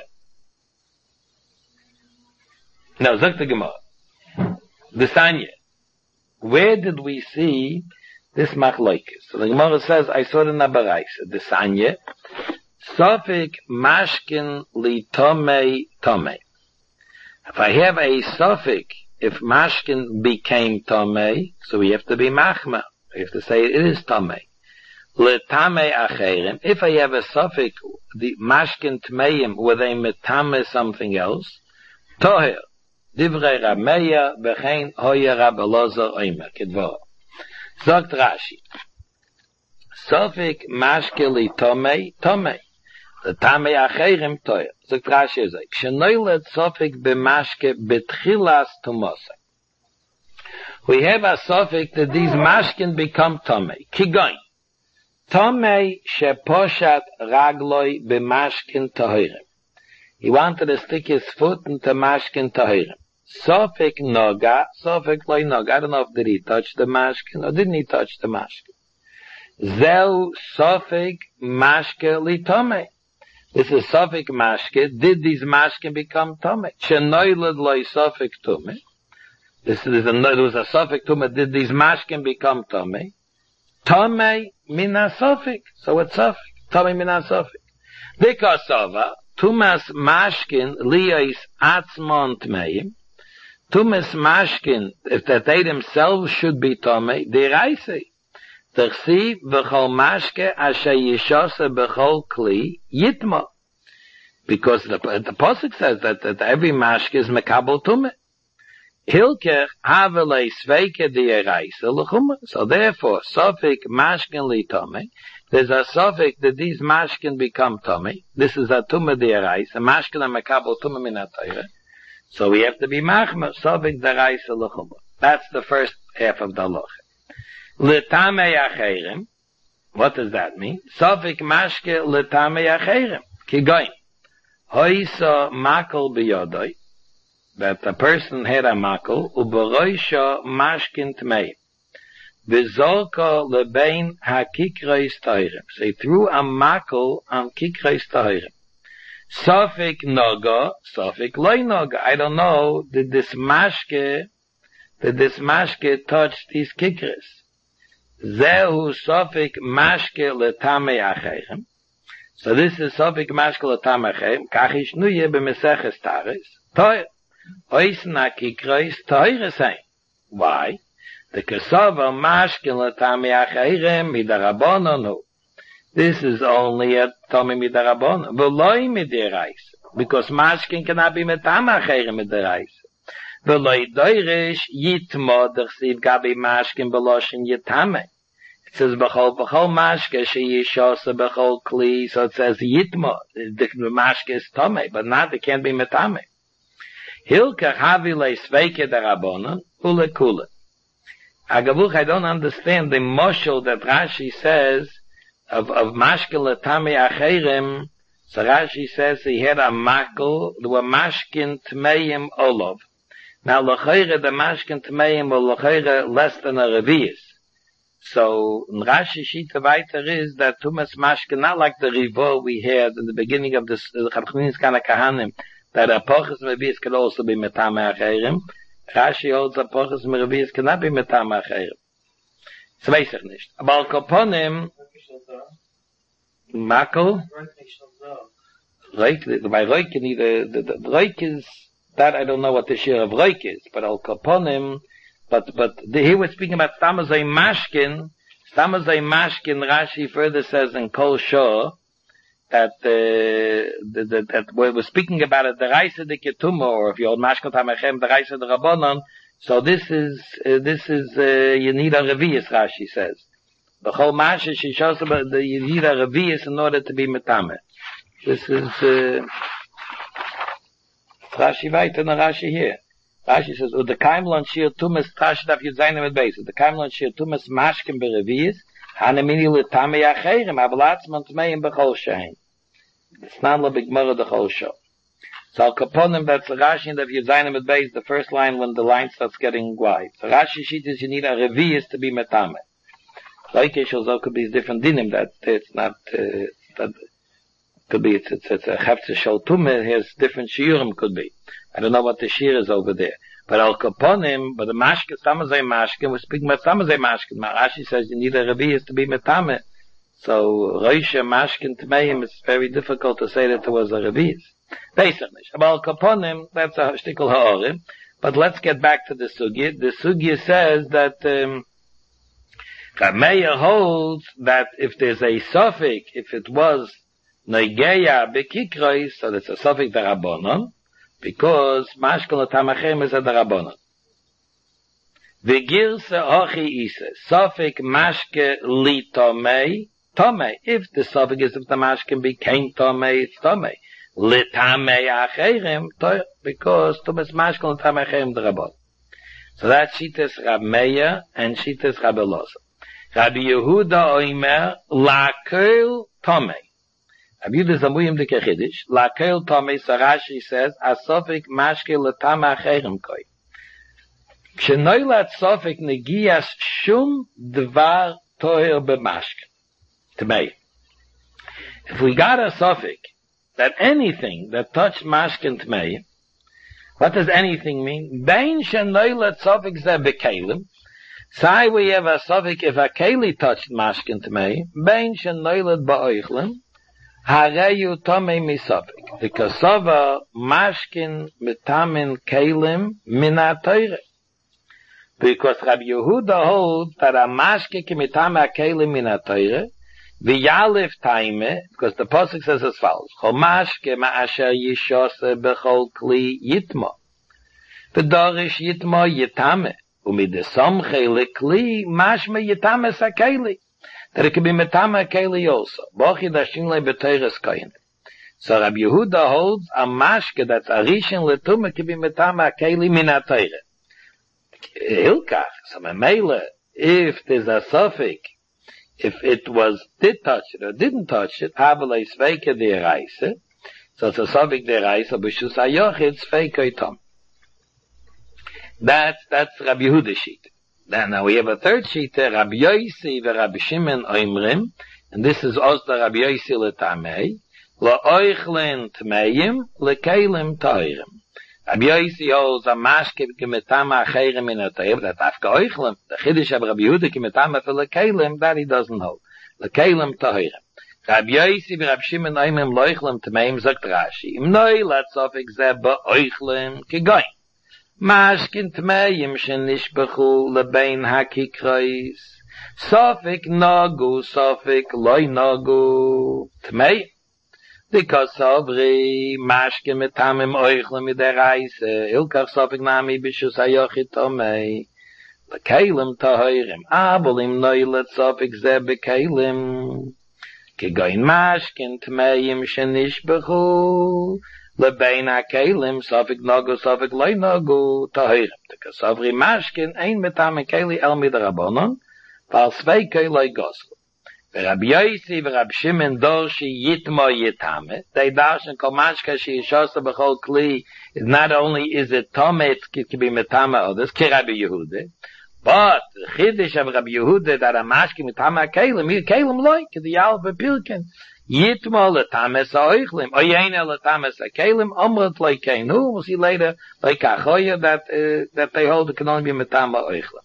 No, zog the Gemara. The Sanya. Where did we see this machlokes? So the Gemara says, I saw it in Abaraisa. The Sanya. Sofik mashkin li tomei tomei. If I have a sofik, if mashkin became tomei, so we have to be machma. We have to say it is tomei. Le tamei acherim. If I have a sofik, the mashkin tmeim, where they metame something else, toher. Divrei Rameya v'chein hoya Rab Elazar oimer kedvora. Zogt Rashi. Sofik mashke li tomei tomei. The tamei acherim toher. Zogt Rashi is like shenoilet sofik b'mashke betchilas tumosa. We have a sofik that these mashkin become tomei. Kigoin. Tomei sheposhat ragloi b'mashkin tohirim. He wanted to stick his foot into mashkin tohirim. Sofik noga, sofik loy noga. I don't know if did he touch the mashkin or didn't he touch the mashkin. Zeu sofik mashke li tomei. This is sofik mashke. Did these mashkin become tomei? Shenoiled loy sofik tomei. This is a, there was a sofik tomei. Did these mashkin become tomei? Tomei mina sofik. So it's sofik. Tomei mina sofik. Because sova. Tumas mashkin liyos atzmon tmeim. Tumas mashkin, if that they themselves should be tomei, deraise. Tersi v'chol mashke asher yishose b'chol kli yitmo. Because the, the Pasuk says that, that every mashke is mekabel tumeh. Hilker havelei sveike deraise l'chumah. So therefore, sofik mashkin li tomei. There's a suffix that these mashkin become tummy. This is a tumah derais. A mashkin and makabel tumah min atayre. So we have to be machma suffix derais l'chumah. That's the first half of the halacha. L'tamei acherim. What does that mean? Suffix mashke l'tamei acherim. Kigoin. Hoisa makel biyodoi. That the person had a makel. Uberoisha mashkin tmei. V'zolko lebein ha-kikreis tohirim. So he threw a makel on kikreis tohirim. Sofik noga, sofik loy noga. I don't know, did this mashke, did this mashke touch these kikres? Zehu sofik mashke letame acherim. So this is sofik mashke letame acherim. Kachish nuye b'meseches tares. Toir. Oisen ha-kikreis tohiris hein. Why? The kasava mashkin l'tami acheirem midarabonon. This is only a tami midarabonon. V'loi miderais. Because mashkin cannot be metama acheirem miderais. V'loi doirish yitmo d'chsiv gabi mashkin v'loshin yitame. It says b'chol b'chol mashke she'yishose b'chol kli. So it says yitmo. The mashke is tame, but not, it can't be metame. Hilka havile sveike darabonon ulekule. Agavuch, I don't understand the moshel that Rashi says of, of mashkin l'tami acherim. So Rashi says he had a makel, there were mashkin tmeim olov. Now, l'chayre, the mashkin tmeim were l'chayre less than a revius. So, in Rashi Shita weiter is that tumas mashkin, not like the rivo we had in the beginning of the Chabchaninis Kana Kahanim, that a pochus revius could also be metame acherim. Rashi holds a pochus meravius cannot be metama acherim. Das weiß ich nicht. Aber al koponim, makel, reik, by reik, the, the, the reik is, that I don't know what the share of reik is, but al koponim, but, but the, here we're speaking about stamazay mashkin, stamazay mashkin, Rashi further says in Kol Shor, that uh, the, the, that we were speaking about it, the Reise de Ketuma, or if you hold Mashkot HaMechem, the Reise de Rabbanon. So this is uh, this is uh, you need a revius, Rashi says. The whole Masha she shows about the you need a revius in order to be metame. This is uh, Rashi weiter than Rashi here. Rashi says, "U the kaimlon shir tumas tashdaf yudzayin mit beis." The kaimlon shir tumas mashkim berevius. Hanemini l'tamei acherim, avlatzman tmeim b'chol shein. It's not a big mother the whole show. So Al Kaponim, that's the Rashi, and if you design with base, the first line when the line starts getting wide. So Rashi sheet is you need a revius to be metame. Like it also could be different dinim that it's not, uh, that could be, it's, it's, it's a hefze shol tumah, here's different shiurim could be. I don't know what the shir is over there. But Al Kaponim, but the mashke, samazay mashke, we're speaking about samazay mashke. Rashi says you need a revius to be metame. So Roisha mashkin tmeim, it's very difficult to say that there was a revius. Basically, Al Kaponim, that's a shtickle ha'orim. But let's get back to the sugya. The sugya says that um, Rameya holds that if there's a suffix, if it was Negeya Bekikrois, so that's a suffix darabonon, because Mashkal Tamachem is a darabonon. The Girsa Ochi Isa, suffix Mashke Li Tomei, Tomei. If the suffix is if the Mashke became Tomei, it's Tomei. Li Tamei Acherim, because Tumas Mashkal Tamachem darabon. So that's Shitas Rameya and Shitas Rabelosa. Rabbi Yehuda Oimer, Lakel Tomei. Rabbi Yehuda Zamuyim de Kechidish, Lakel Tomei, so Rashi says, Asofik Mashke Letama Acherim Koi. Kshenoilat Sofik Negias Shum Dvar Toher B'Mashke. Tomei. If we got a Sofik, that anything that touched Mashke Tomei, what does anything mean? Bein Shenoilat Sofik Zeh B'Kelim, say we have a suffix if a keli touched mashkin tmei, bein shen noiled ba'oichlin, hareyu tomei misafik. The kasava mashkin mitamin kelim minatoire. Because Rabbi Yehuda holds that a mashkin kimitama kelim minatoire, v'yalif taime, because the pasuk says as follows, chomashke ma'asher yishose bechol kli yitma. V'dorish yitma yitame. Umid the samche lekli mashme yitame sakeli. That it could be metame keli also. Bochi dashin le beteres kain. So Rabbi Yehuda holds a mashke that's arishin letume could be metame keli minatayre. Hilkach, so memele, if there's a suffix, if it was did touch it or didn't touch it, havele sveike de reise. So it's a suffix de reise, b'shus hayochid sveike tom. That's, that's Rabbi Yehuda sheet. Then now we have a third sheet, Rabbi Yosi ve Rabbi Shimon oimrim, and this is also Rabbi Yosi letamei, la'oichlin tmeim, lekelim toirim. Rabbi Yosi holds a mashke kimetama acherim in a toirim, that afka oichlim, the chiddush of Rabbi Yehuda kimetama for lekelim, that he doesn't hold. Lekelim toirim. Rabbi Yosi ve Rabbi Shimon oimrim loichlim tmeim, sagt Rashi, im noi latzofik zeh ba'oichlin kigoyin. Mashkin tmeim shenishbechu lebein hakikrais. Sofik nagu, sofik loy nagu. Tmeim. Because sobri, mashkin metamim oichlem ide reise. Ilkach sofik nami bishus hayochit tomei. Lekelim tahoirim. Abolim noilet sofik ze bekelim. Kigoin mashkin tmeim shenishbechu. Lebein hakelim, sofik nagu, sofik loy nagu, tahirim. Because sofri mashkin ein metame keli el midarabonon, val sveike loy gosel. Rabbi Yosi ve Rabbi Shimon dorshi yitmo yitame. They darshan kol mashka she yishasa b'chol kli. Is not only is it tome, it can be metame others, ki Rabbi Yehuda. But the chiddush of Rabbi Yehuda that a mashkin metame kelim, kelim loy, ki the yal bepilken. Yitmo letames ha'oichlim, oyena letames ha'kelim, omrat leikeinu. We'll see later, like Achoya, that, uh, that they hold it can only be metame ha'oichlim.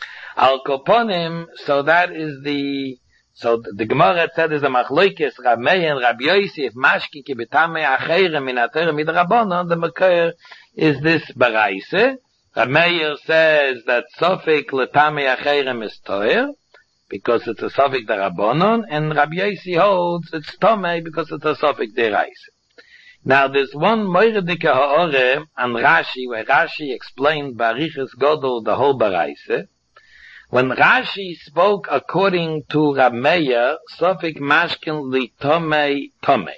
Al Koponim, so that is the, so the, the Gemara said is a machloikes, Ramei and Rabbi Yosi, if mashki ki betame acheirem min aterem midrabanon, the Makar is this baraise. Ramei says that sofik letame acheirem is toer, because it's a suffix darabonon, and Rabbi Yosi holds it's tomei because it's a suffix deraise. Now there's one moiredike ha'ore and Rashi, where Rashi explained Barichas Godel the whole baraise. When Rashi spoke according to Rab Meir, suffix mashkin li tomei tomei.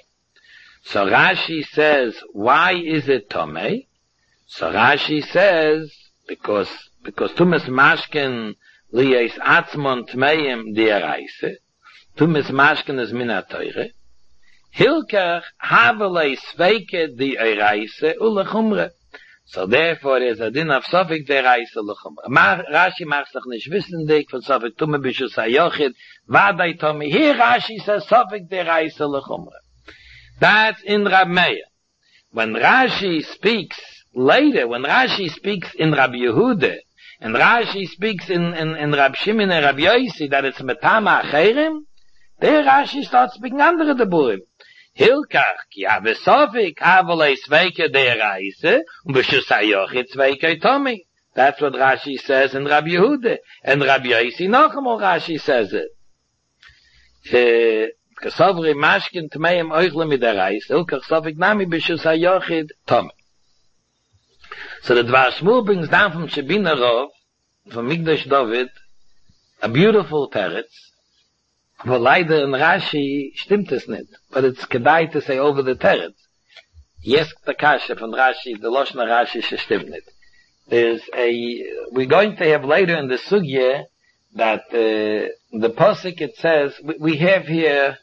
So Rashi says, why is it tomei? So Rashi says, because because tumas mashkin liyes atzmon tmeim diaraise, tumis mashkin is minatoire, Hilkach havele sveike di ereise ulechumre. So therefore there's a din of Sofik der Reise lechumre. Rashi macht sich nicht wissendig von Sofik tumme bishus hayochid. Vadai tomi. Here Rashi says Sofik der Reise lechumre. That's in Rab Meir. When Rashi speaks later, when Rashi speaks in Rab Yehuda, and Rashi speaks in, in, in Rab Shimon and Rab Yosi that it's metama acherim, there Rashi starts speaking andere deburim. Hilkach, ki ave Sofik, havele sveike der Reise, und bishus hayochid sveike tomi. That's what Rashi says in Rab Yehuda. And Rab Yosi, noch einmal Rashi says it. Uh, Kasavri mashkin tmeim oichle mit der Reise, Hilkach Sofik nami bishus hayochid tomi. So the Dvar Shmuel brings down from Shebina Rov, from Migdash David, a beautiful teretz. But leider in Rashi stimmt es nicht. But it's kedai to say over the teretz. Yes, the kasha from Rashi, the Loshna Rashi stimmt nicht. There's a, we're going to have later in the sugya that uh, the posik it says, we, we have here,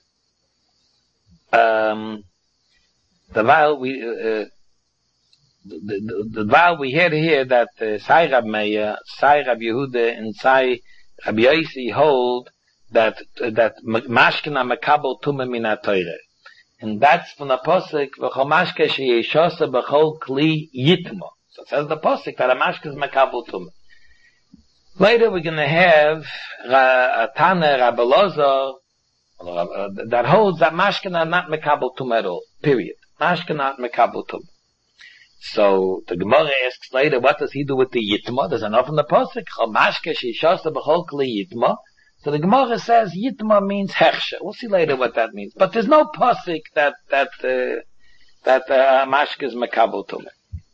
um, the while we, uh, The, the, the while we hear here that uh, Sai Rab Meir, Sai Rab Yehuda, and Sai Rab Yosi hold that uh, that mashkena mekabel tume min ha-Torah, and that's from the posuk v'chol mashke sheyeshasa b'chol kli yitmo. So it says the posuk that a mashke is mekabel tume. Later we're going to have uh, a Tana Rab Elazar uh, that holds that mashkena not mekabel tume at all. Period. Mashkena not mekabel tume. So the Gemara asks later, what does he do with the Yitma? There's enough in the Pasuk. Chamashke shishasa b'chol kli Yitma. So the Gemara says Yitma means Hechsha. We'll see later what that means. But there's no Pasuk that that uh, that uh, Mashke is Makabel Tumah.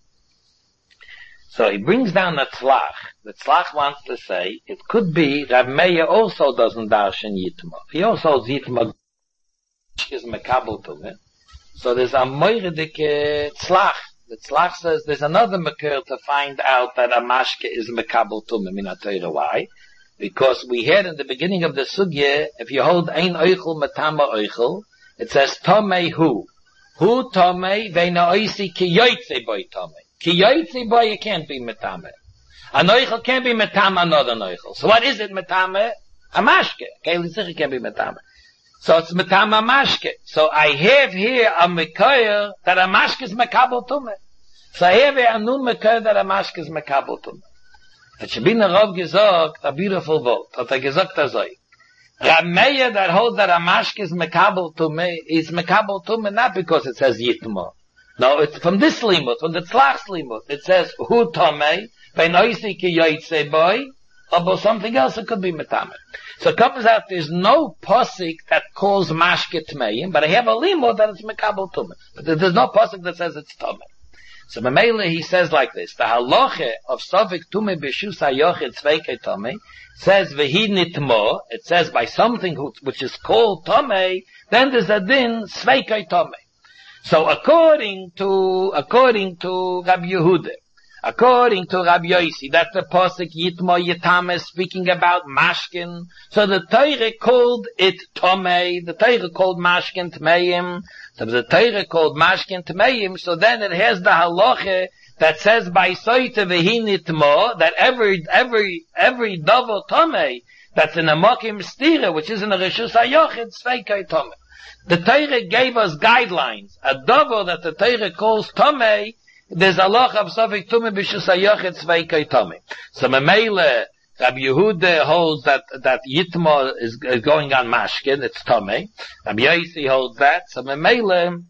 So he brings down the Tzlach. The Tzlach wants to say it could be Rab Meir also doesn't darshan Yitma. He also has Yitma is Makabel Tumah. So there's a moiridik Tzlach. The Tzlach says there's another makir to find out that a mashke is mekabel tumah min ha-Torah. Why? Because we had in the beginning of the sugya, if you hold ein oichel metama oichel, it says tomei hu. Hu tomei veina oisi ki yoytze boy tomei. Ki yoytze boy, it can't be metame. An oichel can't be metama another oichel. So what is it metame? A mashke. Okay, it can't be metame. So it's metama mashke. So I have here a mekayr that a mashke is mekabel tumah. So I have here a nun mekayr that a mashke is mekabel tumah. But Shebina Rov gesagt a beautiful word. Hat er gesagt azoi. Rab Meir that holds that a mashke is mekabel tumah is mekabel tumah not because it says yitma. No, it's from this limut, from the tzlach limut. It says hu tomei vein oisi ki yoytze boy. Or something else, it could be metame. So it comes out there's no posik that calls mashke tmeim, but I have a limo that it's mekabel tumah. But there's no posik that says it's tumah. So Mamela he says like this: the halacha of Sofik tumah b'shus hayochid zweike tumah says v'hi nitmo. It says by something which is called tumah, then there's a din zweike tumah. So according to according to Rabbi Yehuda. According to Rabbi Yosi, that's the posuk Yitmo Yitame speaking about Mashkin. So the Torah called it Tomei. The Torah called Mashkin Tmeim. So the Torah called Mashkin Tmeim. So then it has the halacha that says by Soite Vehi Nitmo that every every every double Tomei that's in a Mokim Stira, which is in a Rishus Hayochid Sveikai Tomei. The Torah gave us guidelines. A double that the Torah calls Tomei. There's a loch of Sofik Tumah b'shus hayochid zweikei tumah. So Mamela, Rabbi Yehuda holds that, that Yitma is going on Mashkin, it's Tumah. Rabbi Yosi holds that. So Mamela,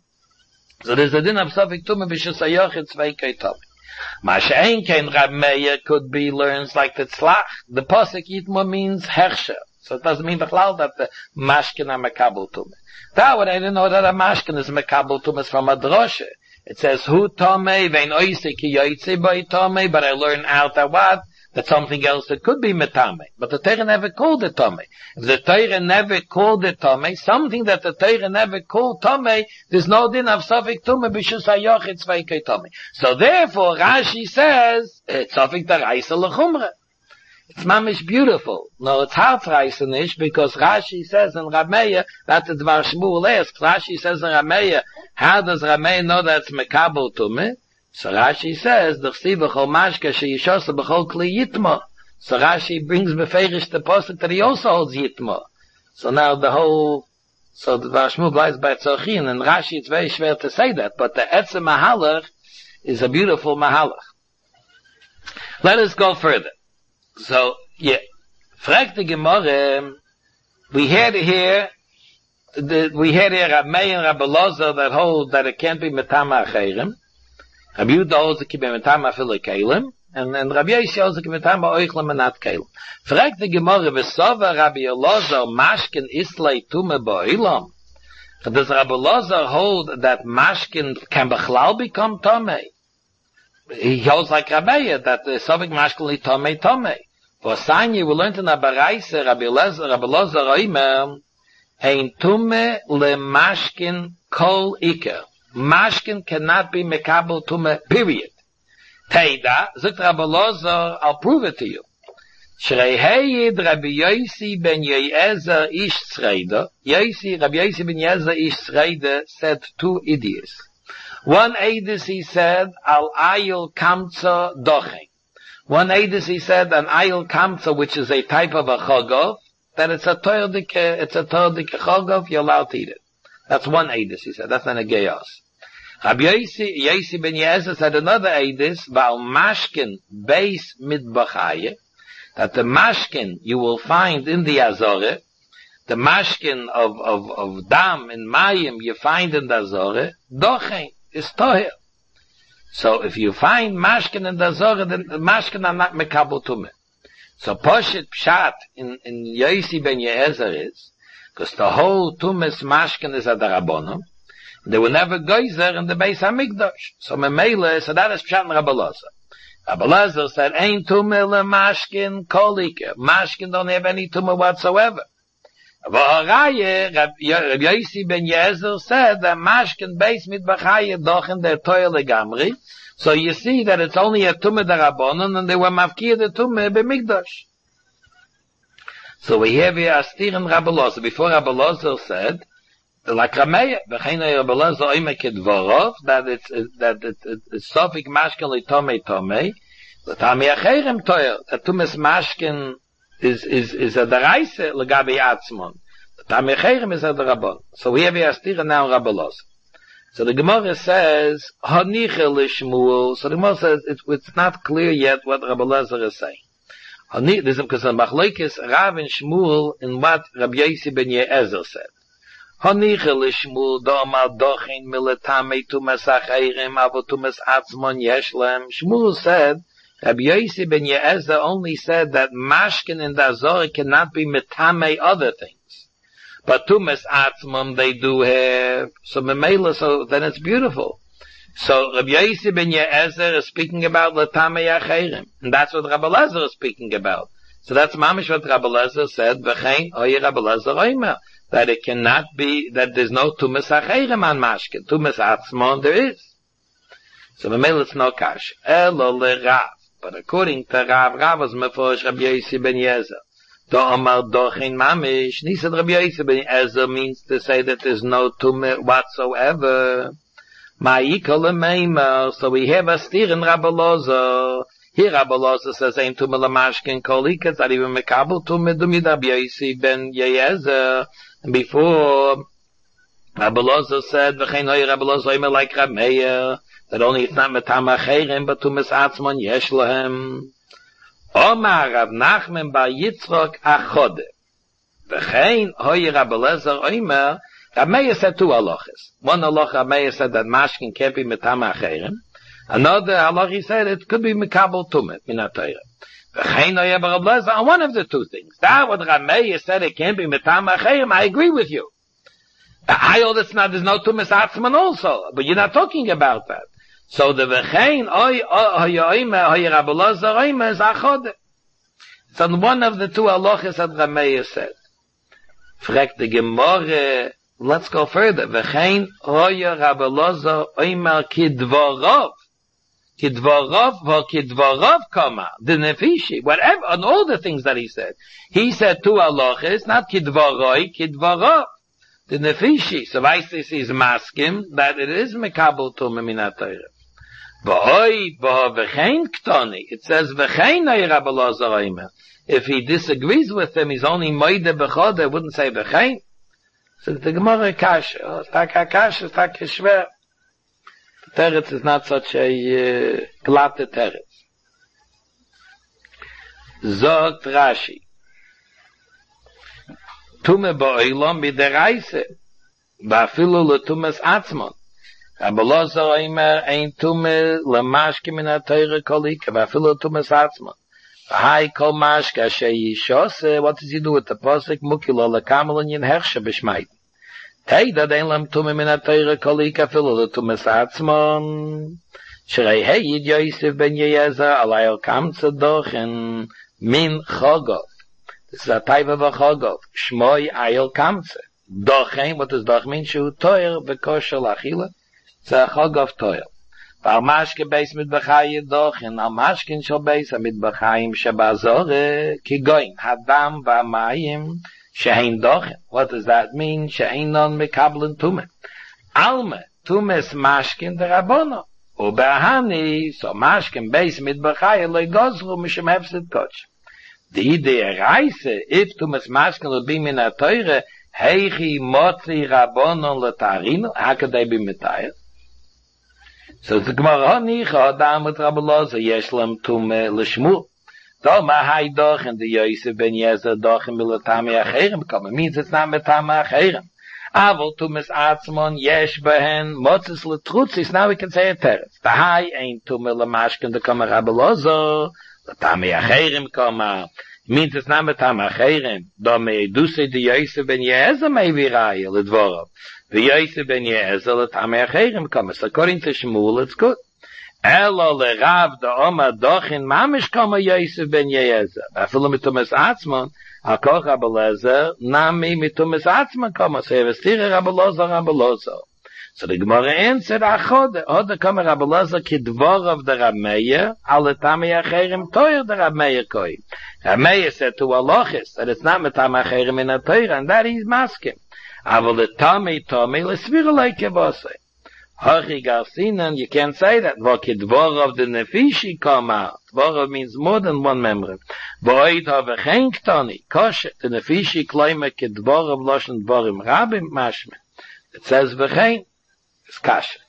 so there's a din of Sofik Tumah b'shus hayochid zweikei tumah. Masha ein kein Rab Meir could be learns like the Tzlach. The Pasuk Yitma means Hersha. So it doesn't mean Bechlal that the Mashkin are Mekabel Tumah. That would I didn't know that a Mashkin is Mekabel Tumah from a droshe. It says, Hu tomei, vein oise ki yoytze boy tomei, but I learn out that what? That something else that could be metame. But the Torah never called it tomei. If the Torah never called it tomei, something that the Torah never called tomei, there's no din of Sofik Tumah b'shus hayochid zweikei tomei. So therefore, Rashi says, it's Sofik daraisa l'chumra. It's mamish beautiful. No, it's hartreisenish because Rashi says in Rameya, that's the Dvar Shmuel asks, Rashi says in Rameya, how does Rameya know that's mekabel to me? So Rashi says, D'chsi b'chol mashka she'yishosa b'chol kli yitma. So Rashi brings beferish the posuk that he also holds yitma. So now the whole, so the Dvar Shmuel lies by Tzorchin, and Rashi it's very schwer to say that, but the Etzem Mahalach is a beautiful Mahalach. Let us go further. So, yeah, fragt the Gemara, we had here, the, we had here Rabbi and Rabbi Loza that hold that it can't be Metama Acherim. Rabbi Yehuda holds it can be Metama Afile Kelim, and then Rabbi Yosi holds it can be Metama Oichlem and not Kelim. Fragt the Gemara, Vesova Rabbi Loza Mashkin Islay Tume Bo'ilam. Does Rabbi Loza hold that Mashkin can Bechlal become Tomei? He holds like Rabbi that the Sovik Mashkin li Tomei Tomei. For Sanya, we learned in a Baraise, Rabbi Loza Roimer, Ein Tume le Mashkin kol Iker. Mashkin cannot be Mekabel Tume, period. Teida, Zut Rabbi Loza, I'll prove it to you. Shrei Heyid Rabbi Yosi ben Yezer Ish Tzreida. Yosi, Rabbi Yosi ben Yezer Ish Tzreida said two idiots. One Eidus he said, Al Ayil Kamtza Docheng. One Eidus he said, an Ayil Kamtza, which is a type of a chogov, that it's a toyodik, it's a toyodik chogov, you're allowed to eat it. That's one Eidus he said, that's not a geyos. Rabbi Yosi, Yosi ben Yezer said another Eidus, Ba'al Mashkin Beis Midbachaye, that the Mashkin you will find in the Azore, the Mashkin of, of, of Dam and Mayim you find in the Azore, Docheng, is Toher. So if you find Mashkin and Azore, then the Mashkin are not Mekabel Tumeh. So Poshet Pshat in, in Yosi ben Yezer is, because the whole Tumes Mashkin is a Darabonim, they will never geyser in the Beis HaMikdash. So Memele, so that is Pshat and Rabbi Loza. Rabbi Loza said, Ein Tumeh le Mashkin kolike. Mashkin don't have any Tumeh whatsoever. V'haraye, Rabbi Yosi ben Yezer said that Mashkin Beis Midbachaye dochen der Toyer legamri. So you see that it's only a Tumeh Darabonon and they were mafkir the Tumeh b'Mikdash. So we have here a steer in Rabbi Loza. Before Rabbi Loza said, like Rameya, v'chein Rabbi Loza oime kedvorov, that it's, that it's Sofik Mashkin li Tomei Tomei, the Tomei Acherem Toyer, that Tumes Mashkin is is is a daraise legabe atzmon. The Tamei Acherem is a darabon. So we have here a steer now in Rabbi Loza. So the Gemara says, Haniche l'Shmuel. So the Gemara says, it, it's not clear yet what Rabbi Loza is saying. Haniche, this is because the Machlokes Rav and Shmuel in what Rabbi Yosi ben Yezer said. Haniche l'Shmuel, do'amar dochin miletamei tumas acherim, avo tumas atzmon yeshlem. Shmuel said, Rabbi Yosi ben Yezer only said that Mashkin and Azor cannot be metamei other things. But Tumas Atzmum they do have. So Memela, so then it's beautiful. So Rabbi Yosi ben Yezer is speaking about Latamei Acherim. And that's what Rabbi Lezer is speaking about. So that's mamish what Rabbi Lezer said, V'chein oye Rabbi Lezer oimer. That it cannot be, that there's no Tumas Acherim on Mashkin. Tumas Atzmum there is. So Memela it's no kash. Elo le Rav. But according to Rav, Rav was meforish Rabbi Yosi ben Yezer. Do'amar dochin mamish. He said Rabbi Yosi ben Yezer means to say that there's no tumah whatsoever. Ma'ikol le'meimer. So we have a steer in Rabbi Loza. Here Rabbi Loza says, Ein tumah l'mashkin kolik. It's not even mekabel tumah dumid Rabbi Yosi ben Yezer. And before, Rabbi Loza said, V'chein hoi Rabbi Loza oimer like Rab Meir, that only it's not metam acherim, but tumas atzmon yesh lahem. Omar Rav Nachman bar Yitzchok achode. V'chein hoi Rabbi Lezer oimer, Rab Meir said two halachas. One halach Rab Meir said that mashkin can't be metam acherim. Another halach he said it could be mekabel tumah min ha-Torah. V'chein hoi Rabbi Lezer on one of the two things. That what Rab Meir said it can't be metam acherim, I agree with you. I hold it's not, there's no tumas atzman also, but you're not talking about that. So the v'chein oy oy oimer oy Rabbi Loza oimer is achode. It's on one of the two halachas that Rab Meir said. Fragt the Gemara, let's go further. V'chein oy Rabbi Loza oimer kidvorov. Kidvarov va kidvarov kama, the nefishi, whatever, on all the things that he said. He said two halachas, not kidvaroi, kidvarov. The nefishi, so Weisis is maskim, that it is mekabel tumah min ha-Torah. V'hoi, v'ho v'chein ktoni, it says v'chein ay Rabbi Elazar oimer. If he disagrees with him, he's only moide b'choda, wouldn't say v'chein. So the Gemara kasha, oh, tak ha-kasha, tak ha-shver. The teretz is not such a uh, glatte teretz. Zogt Rashi. Tume ba'olam b'deraise, v'afilu l'tumes atzmon. Rabbi Elazar oimer ein tume l'mashke min ha-Torah kolika, v'afilu l'tumes atzmon. V'hai kol mashke asher yishose, what does he do with the posik? Mukilo l'kamel yin hershe b'shmait. Hey, that ein lam tume min ha-Torah kolika, v'afilu l'tumes atzmon. Shrei hey yid Yosef ben Yezer, alay al kamtze dochen, min chogov. This is a type of a chogov. Shmoi ayel kamtze. Dochen, what does doch mean? Shu toyer v'kosher l'achila. It's a chogov toyer. V'al mashke beis mitbachayim dochen, al mashkin shal beis mitbachayim shabazore, ki goin, hadam v'amayim, shehein dochen. What does that mean? Shehein non mekablen tume. Alme, tumes mashkin derabono. Ubehani, so mashkin beis mitbachayim le gozru mishem hefset koch. The idea reise, if tumes mashkin will be min ha-Torah, heichi motzi rabbonon letarino, how could they be mitayah? So the Gemara nicha adam with Rabbi Elazar yeshlam tume l'shmur. Do ma hay doch and the Yosef ben Yezer doch in milatami acherem come. It means it's not mitama acherem. Aval tumes atzmon yesh behen motzis letrutzis. Now we can say a teretz. The hay ain't tume l'mashkin the come Rabbi Elazar. Latami acherem come. Means it's not mitama acherem. Do me do say the Yosef ben Yezer may be raya l'dvorov. The Yosef ben Yezer latami acherem come. So according to Shmuel, it's good. Elo lerav da oma dochin mamish kama Yosef ben Yezer. Afilu mitumes atzmon, hakoch Rabbi Elazar, nami mitumes atzmon kama. So yevestire Rabbi Elazar, Rabbi Elazar. So the Gemara answered, achode, ode kama Rabbi Elazar kidvorov de Rab Meir, aletami acherem toyer de Rab Meir koi. Rab Meir said to Alochis that it's not mitama acherem in a toyer, and that he's masking. Aval the tami tami lesvira leike vosei. Hachi garsinan, you can't say that. V'ki dvorov the nefishi come out. Dvorov means more than one member. V'oid havechein ktoni, kosher. The nefishi kloime ki dvorov loshen dvorim rabim mashme. It says v'chein, it's kosher.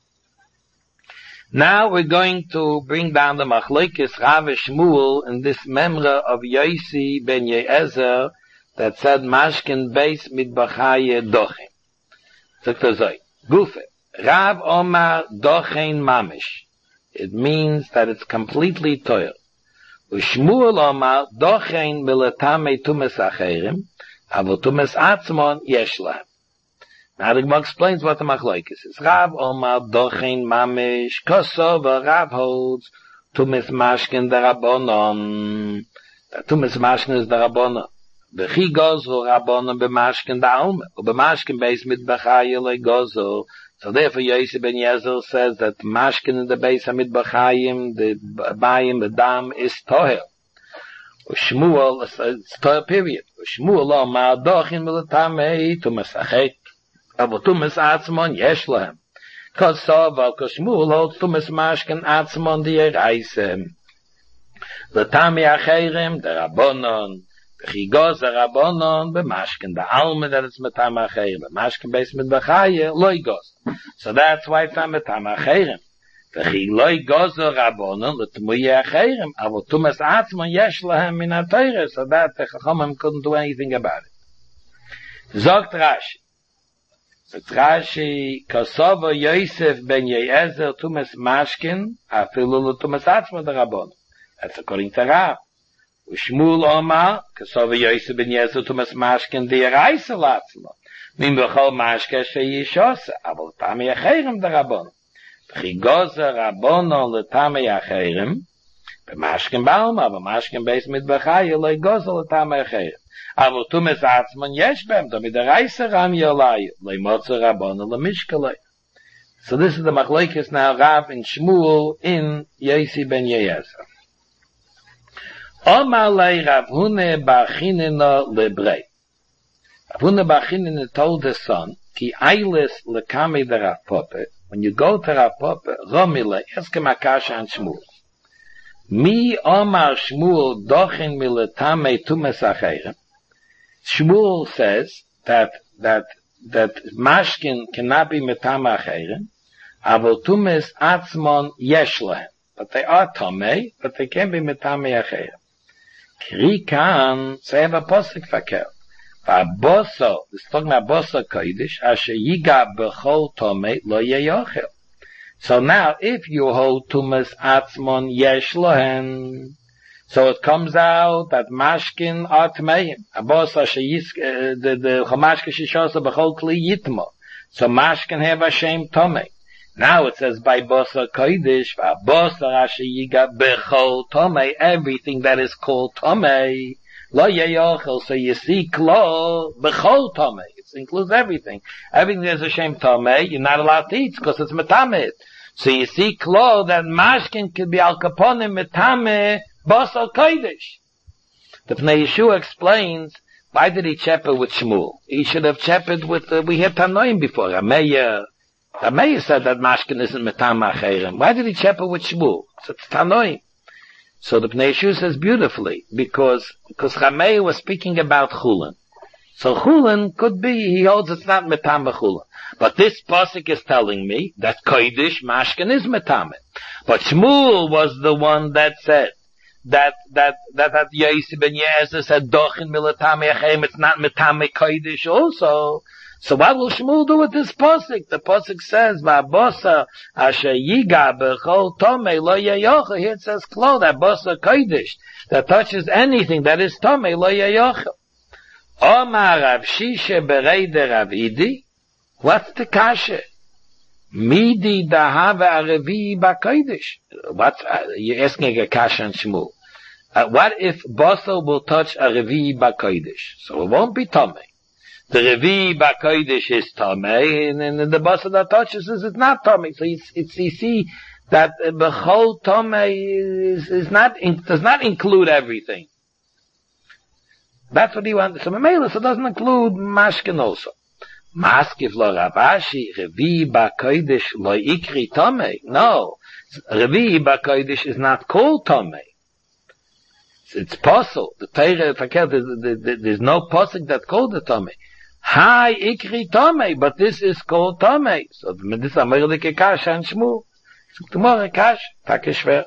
Now we're going to bring down the machlokes Rav Shmuel in this memra of Yosi ben Yezer that said mashkin beis mitbachaye dochen. Zok Gufe. Rav Omar dochein mamish. It means that it's completely toil. Ushmuel Omar dochein milatame tumes acherim, avol tumes atzmon yesh lahem. Now the Gemara explains what the machlokes is. Rav Omar dochein mamish, kosova Rav holds tumes mashkin derabonon. That tumes mashkin is derabonon. V'chi gozo rabonon b'mashkin da'alme, u'b'mashkin beis mitbachaye le gozo. So therefore Yosef ben Yezer says that mashkin in the beis hamidbachayim, the bayim, the dam is tohel. Shmuel, it's tohel period. Shmuel omar dochin milatamei tumas achet, avo tumas atzmon yesh lahem. Kos soval, kos Shmuel holds tumas mashkin atzmon di'eraisem. Latami acherim, the rabbonon, Chigoz a rabbonon b'mashkin the alma that it's metam acherim, b'mashkin beis mitbachaye loy goz. So that's why it's not metam acherim. V'chi loy goz a rabbonon l'tmuye acherim, avol tumas atzmon yesh lahem min ha-Torah. So that the Chachamim couldn't do anything about it. Zogt Rashi. Zogt Rashi, Kosovo Yosef ben Yezer tumas mashkin afilu l'tumas atzmon the rabbonon. That's according to Rav. Ushmul Omar, Kasova Yosef ben Yezer tumas mashkin di'eraisa latzma. Min b'chol mashke sheyishose, avol tami acherem derabon. V'chigoza rabonon letami acherem, b'mashkin ba'alma, b'mashkin beis mitbachaye, le'goza letami acherem. Avol tumas atzman yesh bem, do mid'eraisa ram yolayu, le'motza rabonon le'mishkalei. So this is the machlokes now, Rav and Shmuel in Yosi ben Yezer. Omar lei Rav Huna bar Chinina lebrei. Rav Huna bar Chinina told his son, Ki eilis lekami de Rav Papa, when you go to Rav Papa, Romile, ask him Akasha and Shmuel. Mi Omar Shmuel dochin miletame tumes acheirem. Shmuel says that, that, that mashkin cannot be metame acheirem, avol tumes atzmon yesh lahem. But they are tamei, but they can be metame acheirem. Kri kan, so have a posik fakel. Va'boso, this is talking about boso kodesh, asher yiga bechol tamei lo yeyochel. So now, if you hold tumas atzmon yesh lohen, so it comes out that mashkin are tmeim. Abos asher yisk, the the chamashke shishasa bechol kli yitmo. So mashkin have a shem tomei. Now it says by bosa kodesh, va'bosa asher yiga bechol tomei, everything that is called tomei, lo yeyochel. So you see klo bechol tomei. It includes everything. Everything that's a shem tomei, you're not allowed to eat because it's metameh. So you see, klo, that mashkin could be al kaponim metame basal kodesh. The Pnei Yeshua explains, why did he cheper with Shmuel? He should have chepered with, uh, we had Tanoim before. Ameya, Ameya said that mashkin isn't metame acheirem. Why did he cheper with Shmuel? So it's Tanoim. So the Pnei Yeshua says beautifully, because, because Ameya was speaking about chulin. So chulin could be, he holds it's not metame chulin. But this pasuk is telling me that kodesh mashkin is metame. But Shmuel was the one that said that that that that Yosi ben Yezer said dochin milatame achem. It's not metame kodesh also. So what will Shmuel do with this pasuk? The pasuk says va'bosa asher yiga bechol tomei lo yeyochel. Here it says klo, that bosa kodesh that touches anything that is tomei lo yeyochel. Omar Rav Shisha bereide Rav Idi. What's the kasha? Midi dahava arevi b'kodesh. What, uh, you're asking a kasha on Shmuel. Uh, what if Boso will touch a revi b'kodesh? So it won't be Tomei. The revi b'kodesh is Tomei, and, and the Boso that touches is it's not Tomei. So it's, it's, you see that uh, Bechol Tomei is, is not, in, does not include everything. That's what he wants. So Mamela, so it doesn't include Mashkin also. Maskiv lo Ravashi, Revi b'kodesh lo ikri tomei. No, Revi b'kodesh is not called tomei. It's, it's possible. The Torah, if I can't, there's, there's no posuk that called the tomei. Hi ikri tomei, but this is called tomei. So this is Amerlik Kash and Shmuel. So tomorrow Kash, Takeshver.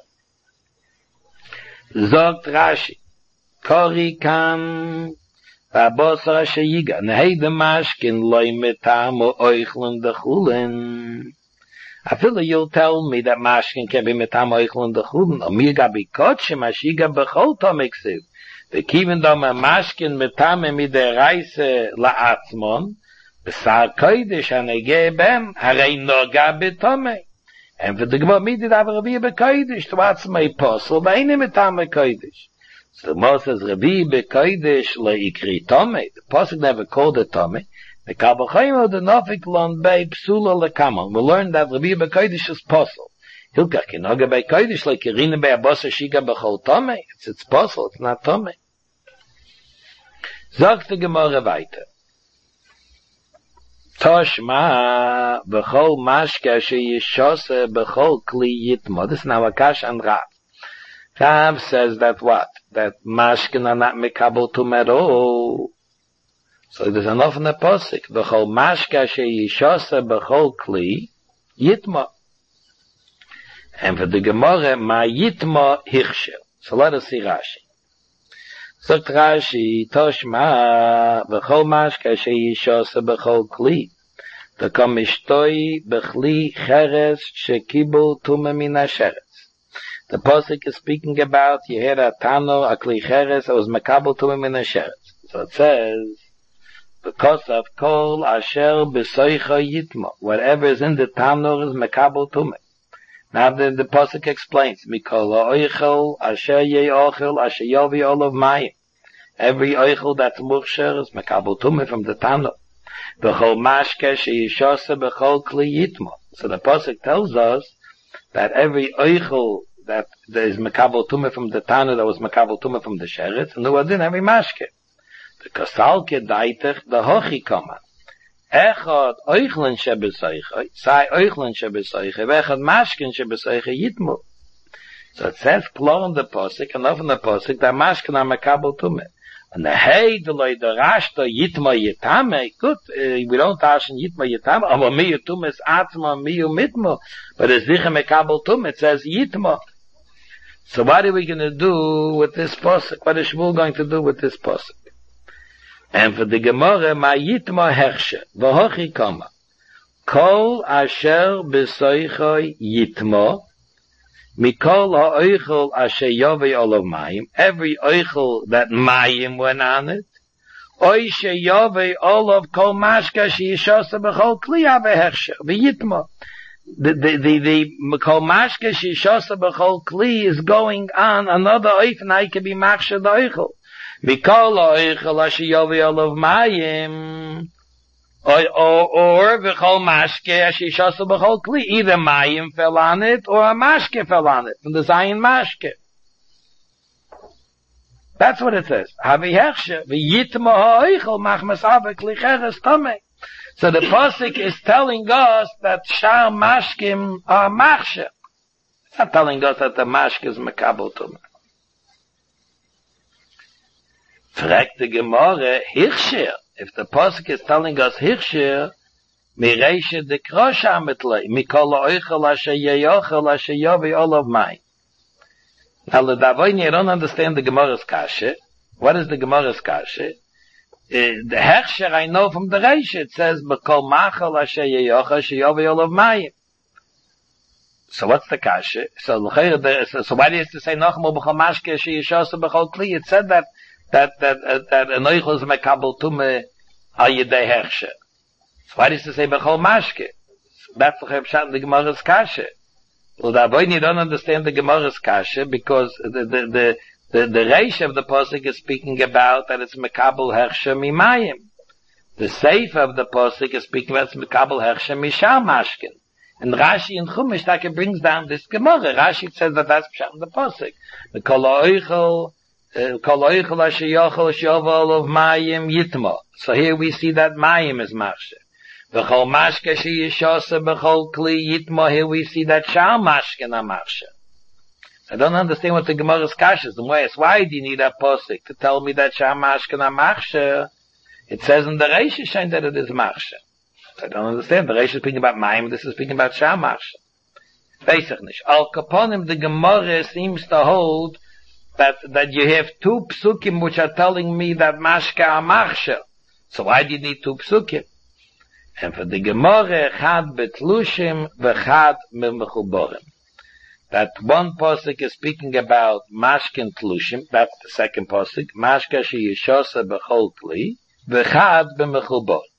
Zogt Rashi, Kori kan. Va'bosa asher yiga nehei de mashkin loy metam o oichlin dechulin. I feel that you'll tell me that mashkin can be metam o oichlin dechulin. O mirga bikotshim ashiga bechol tomiksiv. V'kivin dom a mashkin metam midei reise la'atzmon. B'sar kodesh anegeh bem harei noga b'tomei. And for the Gemara midid avraviyah b'kodesh to atzmei posel v'eini metam b'kodesh. So the Moses says, Revi b'kodesh le'ikri tomei. The Pasuk never called it tomei. The Kabbalah the Nafik lon bei psula lekamon. We learned that Revi b'kodesh is posel. Hilka kinoga b'kodesh le'kirina be'abosa shiga b'chol tomei. It's it's posel. It's not tomei. Sagt the Gemara weiter. Toshma b'chol mashka she'yishose b'chol kli yitmo. This is now Akash and Rav. Rav says that what? That mashkin are not mikabel tumero. So there's enough in the posik. V'chol mashka she'yishose b'chol kli yitmo. And for the Gemara, ma yitmo hichshel. So let us see Rashi. So Rashi, toshma v'chol mashka she'yishose b'chol kli. V'kom ishtoi b'chli cheres she'kibul tume min hasheres. The Pasuk is speaking about, you hear a Tano, a Kli Cheres, it was Makabel to him in a Sheretz. So it says, because of Kol Asher B'soicha Yitmo, whatever is in the Tano is Makabel to me. Now the, the Pasuk explains, Mikol Oichel Asher Ye Ochel Asher Yovi Olav Mayim. Every Oichel that's Mursher is Makabel to me from the Tano. B'chol Mashke She'yishose B'chol Kli Yitmo. So the pasuk tells us that every oichel that there is makabel tumah from the Tana that was makabel tumah from the sheretz, and there was in every mashke. The kasalke daitech the hochi kama. Echad oichlen shebesoiche, sai oichlen shebesoiche, vechad mashken shebesoiche yitmu. So it says klar in the pasuk, and often the pasuk that mashken are makabel tumah. And the hey the loy the rashta yitma yitame, good, uh, we don't ask in yitma yitame, aber mi yutum is atzma, mi yumitma, but it's sicher mekabel tum, it says yitma. So what are we going to do with this pasuk? What is Shmuel going to do with this pasuk? And for the Gemara, ma yitma hershe, v'hochi kama, kol asher b'soichoi yitma, mikol ha'oichel asher yovei olav mayim, every oichel that mayim went on it, oy she yovei olav kol mashka she yishosa b'chol kliya v'hershe, v'yitma. The, the, the, the, kol mashka she yishosa b'chol kli is going on another oifen, I can be machsha the oichel. Mikol ha'oichel asher yovei olav mayim, Or, or, or, v'chol mashke, ashishasa b'chol kli. Either mayim fell on it, or a mashke fell on it, from the Zayin mashke. That's what it says. Havi hechshe, v'yitma ha'oichel, machmas ave klicheres tome. So the pasuk is telling us that shar mashkim are machshe. It's not telling us that the mashke is mekabel tome. Fragt the Gemara, hirscher. If the pasuk is telling us hirscher, mireishe de krosha mitlei, mikol oichel asher yeyochel asher yovi olav mai. Now, the Davoin, you don't understand the Gemara's kashe. What is the Gemara's kashe? Uh, the hirscher I know from the Reish, it says, mikol machel asher yeyochel asher yovi olav mai. So what's the kashe? So, so, so why do you have to say, nochmo b'chol mashke asher yishosa b'chol kli? It said that that that uh, that an oichel is mekabel tume al yedei hershe. So why does it say bechol mashke? That's the Pshat the Gemara's kashe. Well, the avoid you don't understand the Gemara's kashe because the the the the, the reish of the pasuk is speaking about that it's mekabel hershe mimayim. The seif of the pasuk is speaking about it's mekabel hershe mishar mashkin. And Rashi in Chumash that brings down this Gemara. Rashi says that that's Pshat in the pasuk. The kol oichel. So here we see that mayim is mashke. V'chol mashke sheyishasa b'chol kli yitma. Here we see that shal mashke na mashke. I don't understand what the Gemara's kasha is. The way is why do you need a posik to tell me that shal mashke na mashke? It says in the Reish Shein that it is mashke. I don't understand. The Reish is speaking about mayim. This is speaking about shal mashke. Basically, al kaponim the Gemara seems to hold that that you have two psukim which are telling me that mashka are machshe. So why do you need two psukim? And for the Gemara, chad betlushim v'chad mechuborim. That one pasuk is speaking about mashkin tlushim. That's the second pasuk. Mashka she yishosa b'chol kli v'chad b'mechubor.